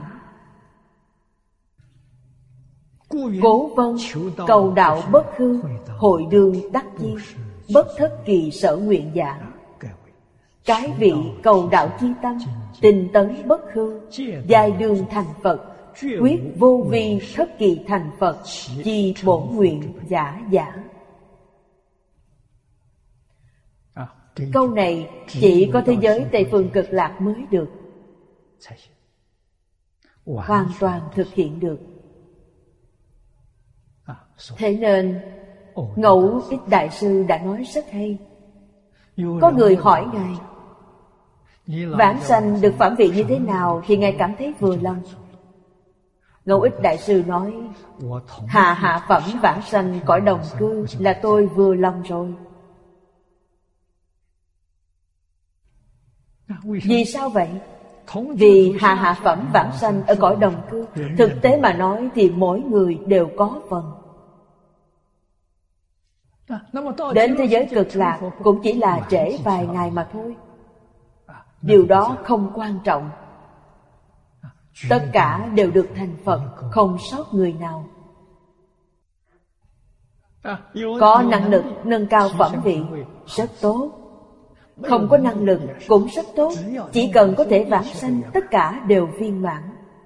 Cố vân cầu đạo bất hư, hội đương đắc chi, bất thất kỳ sở nguyện giả. Cái vị cầu đạo chi tâm, tinh tấn bất hư, giai đương thành Phật, quyết vô vi thất kỳ thành Phật, chi bổn nguyện giả giả. Câu này chỉ có thế giới Tây Phương Cực Lạc mới được, hoàn toàn thực hiện được. Thế nên Ngẫu Ích Đại Sư đã nói rất hay. Có người hỏi Ngài, vãng sanh được phẩm vị như thế nào thì Ngài cảm thấy vừa lòng? Ngẫu Ích Đại Sư nói, hạ phẩm vãng sanh cõi đồng cư là tôi vừa lòng rồi. Vì sao vậy? Vì hạ phẩm vãng sanh ở cõi đồng cư, thực tế mà nói thì mỗi người đều có phần. Đến thế giới Cực Lạc cũng chỉ là trễ vài ngày mà thôi. Điều đó không quan trọng. Tất cả đều được thành Phật, không sót người nào. Có năng lực nâng cao phẩm vị rất tốt, không có năng lực cũng rất tốt. Chỉ cần có thể vãng sanh, tất cả đều viên mãn.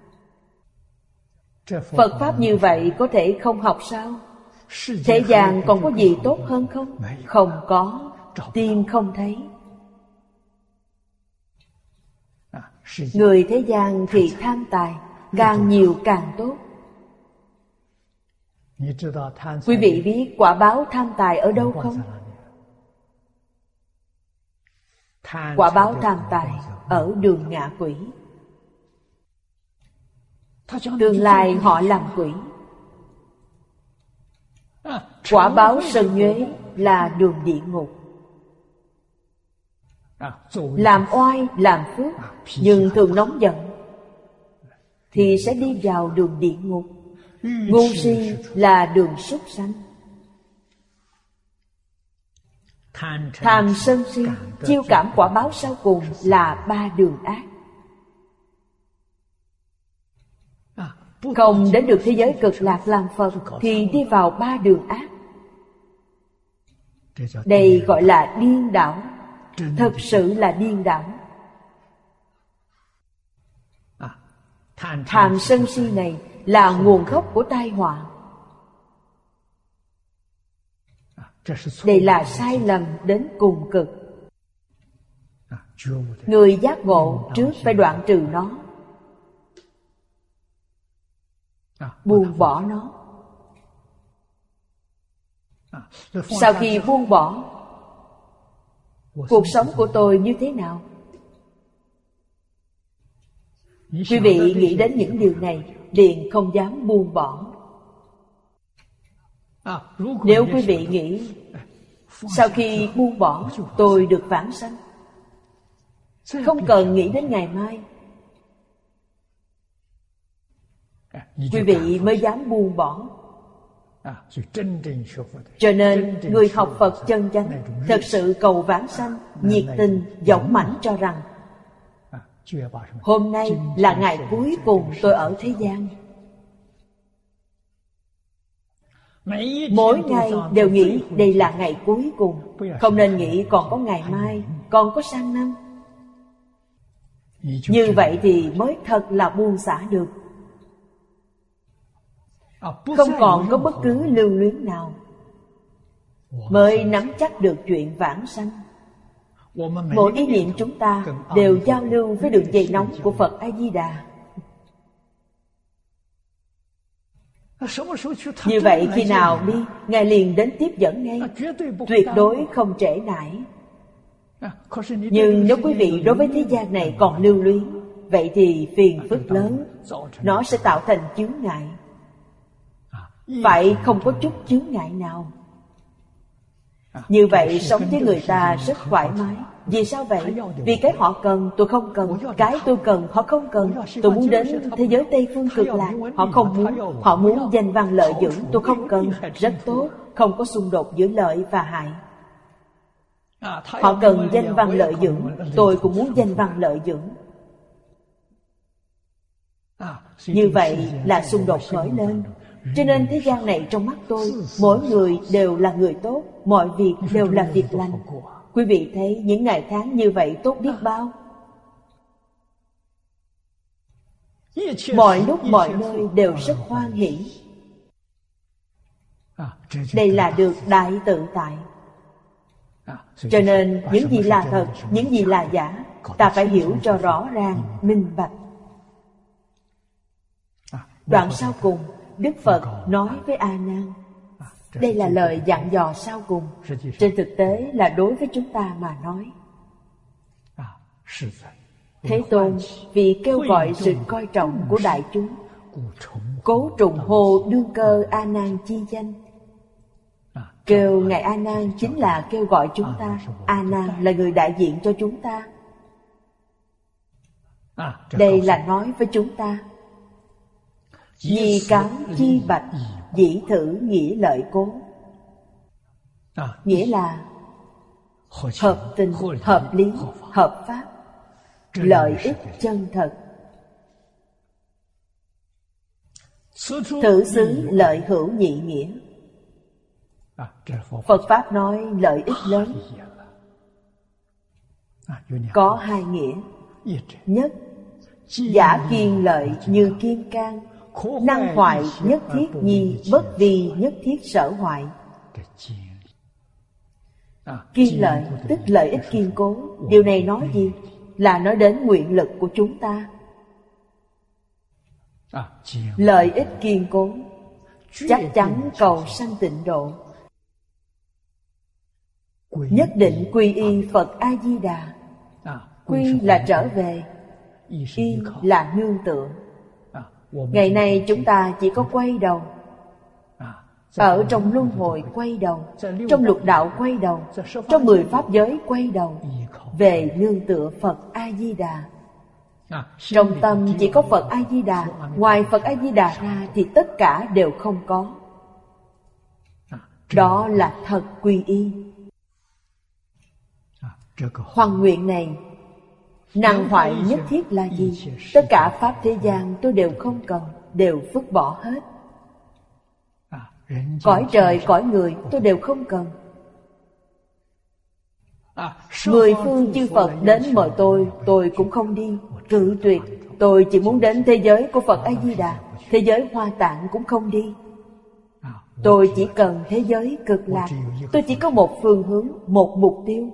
Phật Pháp như vậy có thể không học sao? Thế gian còn có gì tốt hơn không? Không có, tìm không thấy. Người thế gian thì tham tài, càng nhiều càng tốt. Quý vị biết quả báo tham tài ở đâu không? Quả báo tham tài ở đường ngạ quỷ. Tương lai họ làm quỷ. Quả báo sân nhuế là đường địa ngục. Làm oai, làm phước, nhưng thường nóng giận thì sẽ đi vào đường địa ngục. Ngu si là đường súc sanh. Tham sân si chiêu cảm quả báo sau cùng là 3 đường ác. Không đến được thế giới Cực Lạc làm Phật thì đi vào 3 đường ác. Đây gọi là điên đảo. Thật sự là điên đảo. Tham sân si này là nguồn gốc của tai họa. Đây là sai lầm đến cùng cực. Người giác ngộ trước phải đoạn trừ nó, buông bỏ nó. Sau khi buông bỏ, cuộc sống của tôi như thế nào? Quý vị nghĩ đến những điều này liền không dám buông bỏ. Nếu quý vị nghĩ sau khi buông bỏ tôi được vãng sanh, không cần nghĩ đến ngày mai, quý vị mới dám buông bỏ. Cho nên người học Phật chân chánh, thật sự cầu vãng sanh, nhiệt tình, dũng mãnh cho rằng hôm nay là ngày cuối cùng tôi ở thế gian. Mỗi ngày đều nghĩ đây là ngày cuối cùng, không nên nghĩ còn có ngày mai, còn có sang năm. Như vậy thì mới thật là buông xả được, không còn có bất cứ lưu luyến nào, mới nắm chắc được chuyện vãng sanh. Mỗi ý niệm chúng ta đều giao lưu với đường dây nóng của Phật A-di-đà. Như vậy khi nào đi, Ngài liền đến tiếp dẫn ngay, tuyệt đối không trễ nải. Nhưng nếu quý vị đối với thế gian này còn lưu luyến, vậy thì phiền phức lớn, nó sẽ tạo thành chướng ngại. Phải không có chút chướng ngại nào. Như vậy sống với người ta rất thoải mái. Vì sao vậy? Vì cái họ cần tôi không cần, cái tôi cần họ không cần. Tôi muốn đến thế giới Tây Phương Cực Lạc, họ không muốn. Họ muốn danh văn lợi dưỡng, tôi không cần. Rất tốt, không có xung đột giữa lợi và hại. Họ cần danh văn lợi dưỡng, tôi cũng muốn danh văn lợi dưỡng. Như vậy là xung đột khởi lên. Cho nên thế gian này trong mắt tôi, mỗi người đều là người tốt, mọi việc đều là việc lành. Quý vị thấy những ngày tháng như vậy tốt biết bao. Mọi lúc mọi nơi đều rất hoan hỷ. Đây là được đại tự tại. Cho nên những gì là thật, những gì là giả, ta phải hiểu cho rõ ràng, minh bạch. Đoạn sau cùng, Đức Phật nói với A Nan, đây là lời dặn dò sau cùng. Trên thực tế là đối với chúng ta mà nói. Thế Tôn vì kêu gọi sự coi trọng của đại chúng, cố trùng hô đương cơ A Nan chi danh. Kêu Ngài A Nan chính là kêu gọi chúng ta. A Nan là người đại diện cho chúng ta. Đây là nói với chúng ta. Nhi cám chi bạch, dĩ thử nghĩa lợi cố. Nghĩa là hợp tình, hợp lý, hợp pháp, lợi ích chân thật. Thử xứ lợi hữu nhị nghĩa. Phật Pháp nói lợi ích lớn. Có hai nghĩa. Nhất, giả kiên lợi như kiên can, năng hoại nhất thiết nhi, bất vi nhất thiết sở hoại. Kiên lợi tức lợi ích kiên cố. Điều này nói gì? Là nói đến nguyện lực của chúng ta. Lợi ích kiên cố, chắc chắn cầu sanh tịnh độ, nhất định quy y Phật A-di-đà. Quy là trở về, y là nương tựa. Ngày nay chúng ta chỉ có quay đầu, ở trong luân hồi quay đầu, trong lục đạo quay đầu, trong 10 pháp giới quay đầu, về nương tựa Phật A-di-đà. Trong tâm chỉ có Phật A-di-đà, ngoài Phật A-di-đà ra thì tất cả đều không có. Đó là thật quy y. Hoằng nguyện này, năng hoại nhất thiết là gì? Tất cả pháp thế gian tôi đều không cần, đều vứt bỏ hết. Cõi trời, cõi người tôi đều không cần. 10 phương chư Phật đến mời tôi cũng không đi, cự tuyệt. Tôi chỉ muốn đến thế giới của Phật A-di-đà. Thế giới Hoa Tạng cũng không đi. Tôi chỉ cần thế giới cực lạc. Tôi chỉ có một phương hướng, một mục tiêu.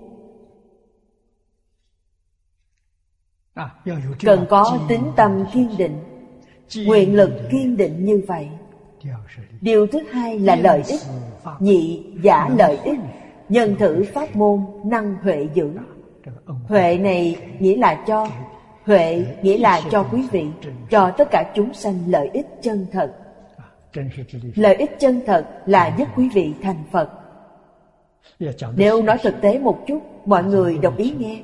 Cần có tín tâm kiên định, nguyện lực kiên định như vậy. Điều thứ hai là lợi ích. Nhị giả lợi ích, nhân thử pháp môn, năng huệ giữ. Huệ này nghĩa là cho. Huệ nghĩa là cho quý vị, cho tất cả chúng sanh lợi ích chân thật. Lợi ích chân thật là giúp quý vị thành Phật. Nếu nói thực tế một chút, mọi người đồng ý nghe.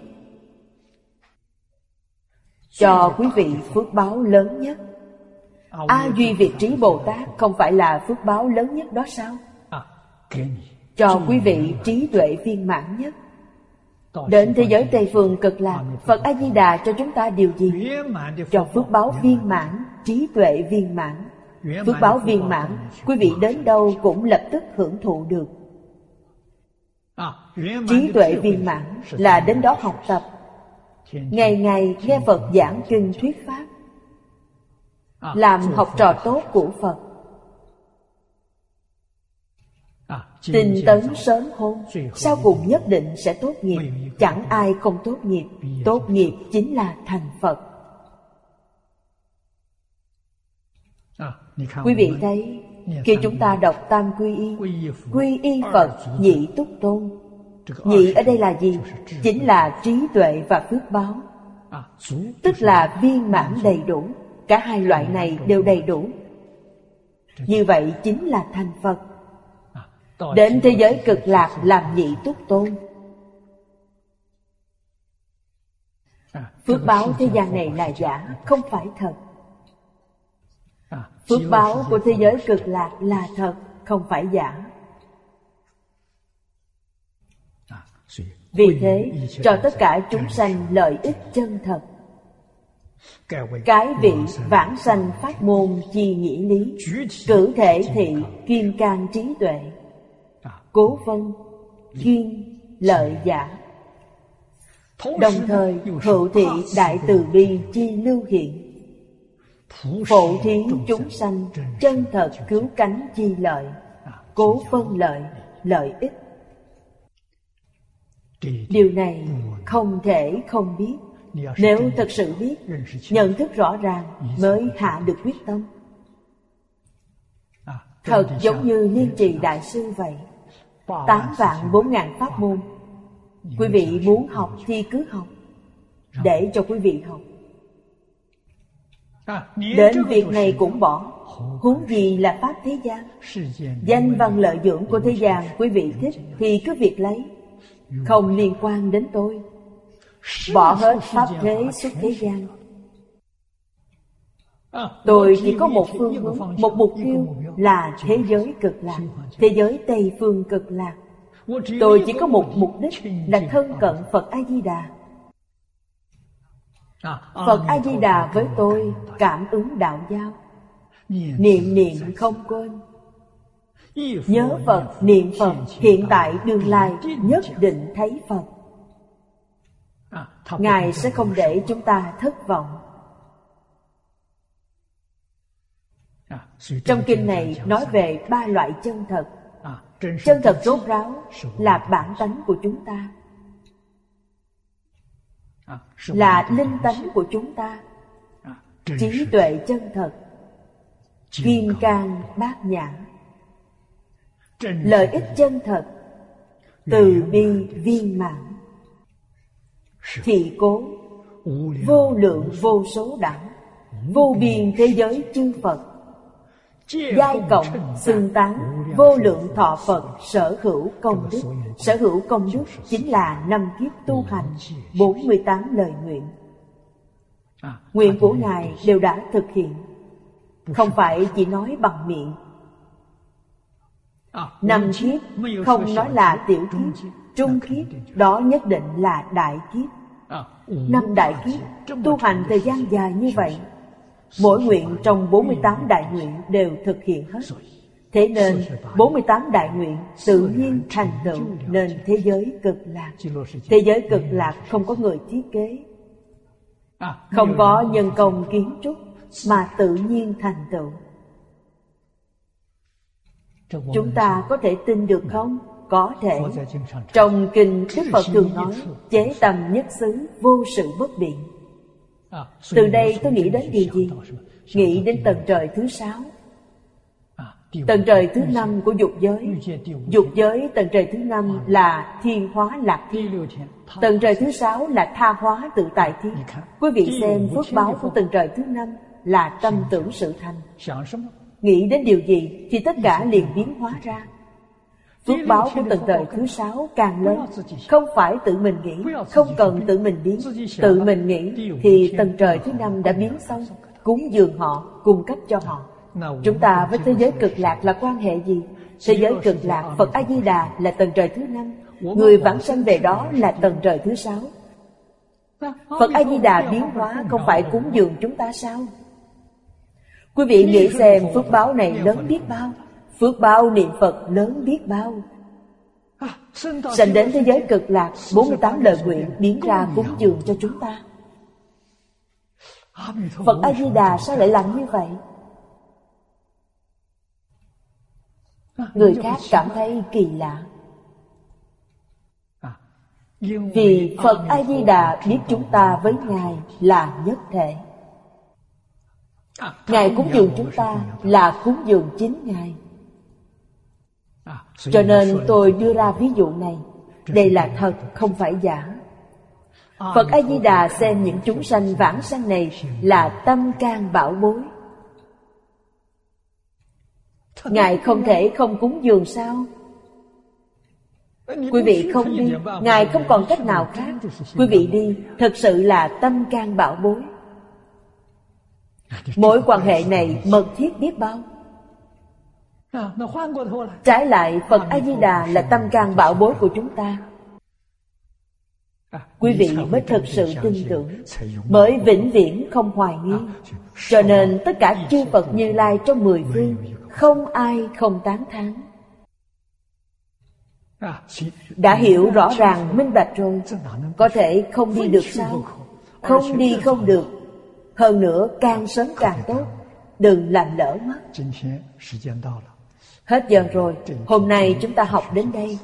Cho quý vị phước báo lớn nhất. A Duy Việt Trí Bồ Tát không phải là phước báo lớn nhất đó sao? Cho quý vị trí tuệ viên mãn nhất. Đến thế giới Tây Phương Cực Lạc, Phật A-di-đà cho chúng ta điều gì? Cho phước báo viên mãn, trí tuệ viên mãn. Phước báo viên mãn, quý vị đến đâu cũng lập tức hưởng thụ được. Trí tuệ viên mãn là đến đó học tập, ngày ngày nghe Phật giảng kinh thuyết pháp, làm học trò tốt của Phật. Tinh tấn sớm hôn, sau cùng nhất định sẽ tốt nghiệp. Chẳng ai không tốt nghiệp. Tốt nghiệp chính là thành Phật. Quý vị thấy, khi chúng ta đọc Tam Quy Y, Quy Y Phật, Nhị Túc Tôn. Nhị ở đây là gì? Chính là trí tuệ và phước báo. Tức là viên mãn đầy đủ. Cả hai loại này đều đầy đủ. Như vậy chính là thành Phật. Đến thế giới cực lạc làm Nhị Túc Tôn. Phước báo thế gian này là giả, không phải thật. Phước báo của thế giới cực lạc là thật, không phải giả. Vì thế, cho tất cả chúng sanh lợi ích chân thật. Cái vị vãng sanh pháp môn chi nghĩa lý, cử thể thị kim cang trí tuệ, cố vân duyên lợi giả. Đồng thời hữu thị đại từ bi chi lưu hiện, phổ thí chúng sanh chân thật cứu cánh chi lợi, cố phân lợi, lợi ích. Điều này không thể không biết. Nếu thật sự biết, nhận thức rõ ràng mới hạ được quyết tâm. Thật giống như Liên Trì Đại Sư vậy. 8.400.000 pháp môn. Quý vị muốn học thì cứ học, để cho quý vị học. Đến việc này cũng bỏ, huống gì là pháp thế gian. Danh văn lợi dưỡng của thế gian quý vị thích thì cứ việc lấy, không liên quan đến tôi. Bỏ hết pháp thế xuất thế gian. Tôi chỉ có một phương hướng, một mục tiêu là thế giới cực lạc, thế giới Tây Phương Cực Lạc. Tôi chỉ có một mục đích là thân cận Phật A-di-đà. Phật A-di-đà với tôi cảm ứng đạo giao, niệm niệm không quên. Nhớ Phật, niệm Phật, hiện tại tương lai nhất định thấy Phật. Ngài sẽ không để chúng ta thất vọng. Trong kinh này nói về 3 loại chân thật. Chân thật rốt ráo là bản tánh của chúng ta, là linh tánh của chúng ta. Trí tuệ chân thật, kim cang bát nhã. Lợi ích chân thật, từ bi viên mãn. Thị cố, vô lượng vô số đẳng, vô biên thế giới chư Phật. Giai cộng xưng tán, vô lượng thọ Phật sở hữu công đức. Sở hữu công đức chính là 5 kiếp tu hành, 48 lời nguyện. Nguyện của Ngài đều đã thực hiện, không phải chỉ nói bằng miệng. 5 kiếp không nói là tiểu kiếp, trung kiếp, đó nhất định là đại kiếp. 5 đại kiếp, tu hành thời gian dài như vậy, mỗi nguyện trong 48 đại nguyện đều thực hiện hết. Thế nên 48 đại nguyện tự nhiên thành tựu nên thế giới cực lạc. Thế giới cực lạc không có người thiết kế. Không có nhân công kiến trúc mà tự nhiên thành tựu. Chúng ta có thể tin được không? Có thể. Trong kinh Đức Phật thường nói chế tâm nhất xứ, vô sự bất biện. Từ đây tôi nghĩ đến điều gì? Nghĩ đến tầng trời thứ 6. Tầng trời thứ 5 của dục giới. Dục giới tầng trời thứ 5 là thiên hóa lạc thiên. Tầng trời thứ 6 là tha hóa tự tại thiên. Quý vị xem phước báo của tầng trời thứ 5 là tâm tưởng sự thành. Nghĩ đến điều gì thì tất cả liền biến hóa ra. Phước báo của tầng trời thứ 6 càng lớn. Không phải tự mình nghĩ, không cần tự mình biến. Tự mình nghĩ thì tầng trời thứ 5 đã biến xong, cúng dường họ, cung cấp cho họ. Chúng ta với thế giới cực lạc là quan hệ gì? Thế giới cực lạc, Phật A-di-đà là tầng trời thứ 5. Người vãng sanh về đó là tầng trời thứ 6. Phật A-di-đà biến hóa không phải cúng dường chúng ta sao? Quý vị nghĩ xem phước báo này lớn biết bao. Phước báo niệm Phật lớn biết bao. Sanh đến thế giới cực lạc, 48 lời nguyện biến ra cúng dường cho chúng ta. Phật A-di-đà sao lại làm như vậy? Người khác cảm thấy kỳ lạ. Vì Phật A-di-đà biết chúng ta với Ngài là nhất thể. Ngài cúng dường chúng ta là cúng dường chính Ngài. Cho nên tôi đưa ra ví dụ này. Đây là thật, không phải giả. Phật A-di-đà xem những chúng sanh vãng sanh này là tâm can bảo bối. Ngài không thể không cúng dường sao? Quý vị không đi, Ngài không còn cách nào khác. Quý vị đi, thật sự là tâm can bảo bối. Mối quan hệ này mật thiết biết bao. Trái lại, Phật A-di-đà là tâm can bảo bối của chúng ta. Quý vị mới thực sự tin tưởng, mới vĩnh viễn không hoài nghi. Cho nên tất cả chư Phật Như Lai trong 10 phương, không ai không tán thán. Đã hiểu rõ ràng minh bạch rồi, có thể không đi được sao? Không đi không được. Hơn nữa càng sớm càng tốt, đừng làm lỡ mất. Hết giờ rồi, hôm nay chúng ta học đến đây.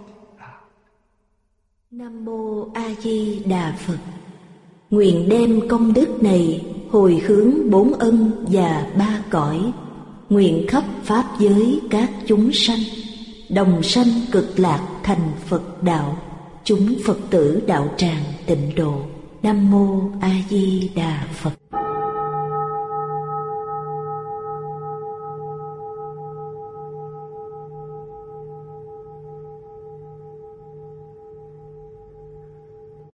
Nam Mô A Di Đà Phật. Nguyện đem công đức này hồi hướng 4 ân và 3 cõi, nguyện khắp pháp giới các chúng sanh đồng sanh cực lạc thành Phật đạo, chúng Phật tử đạo tràng tịnh độ. Nam Mô A Di Đà Phật.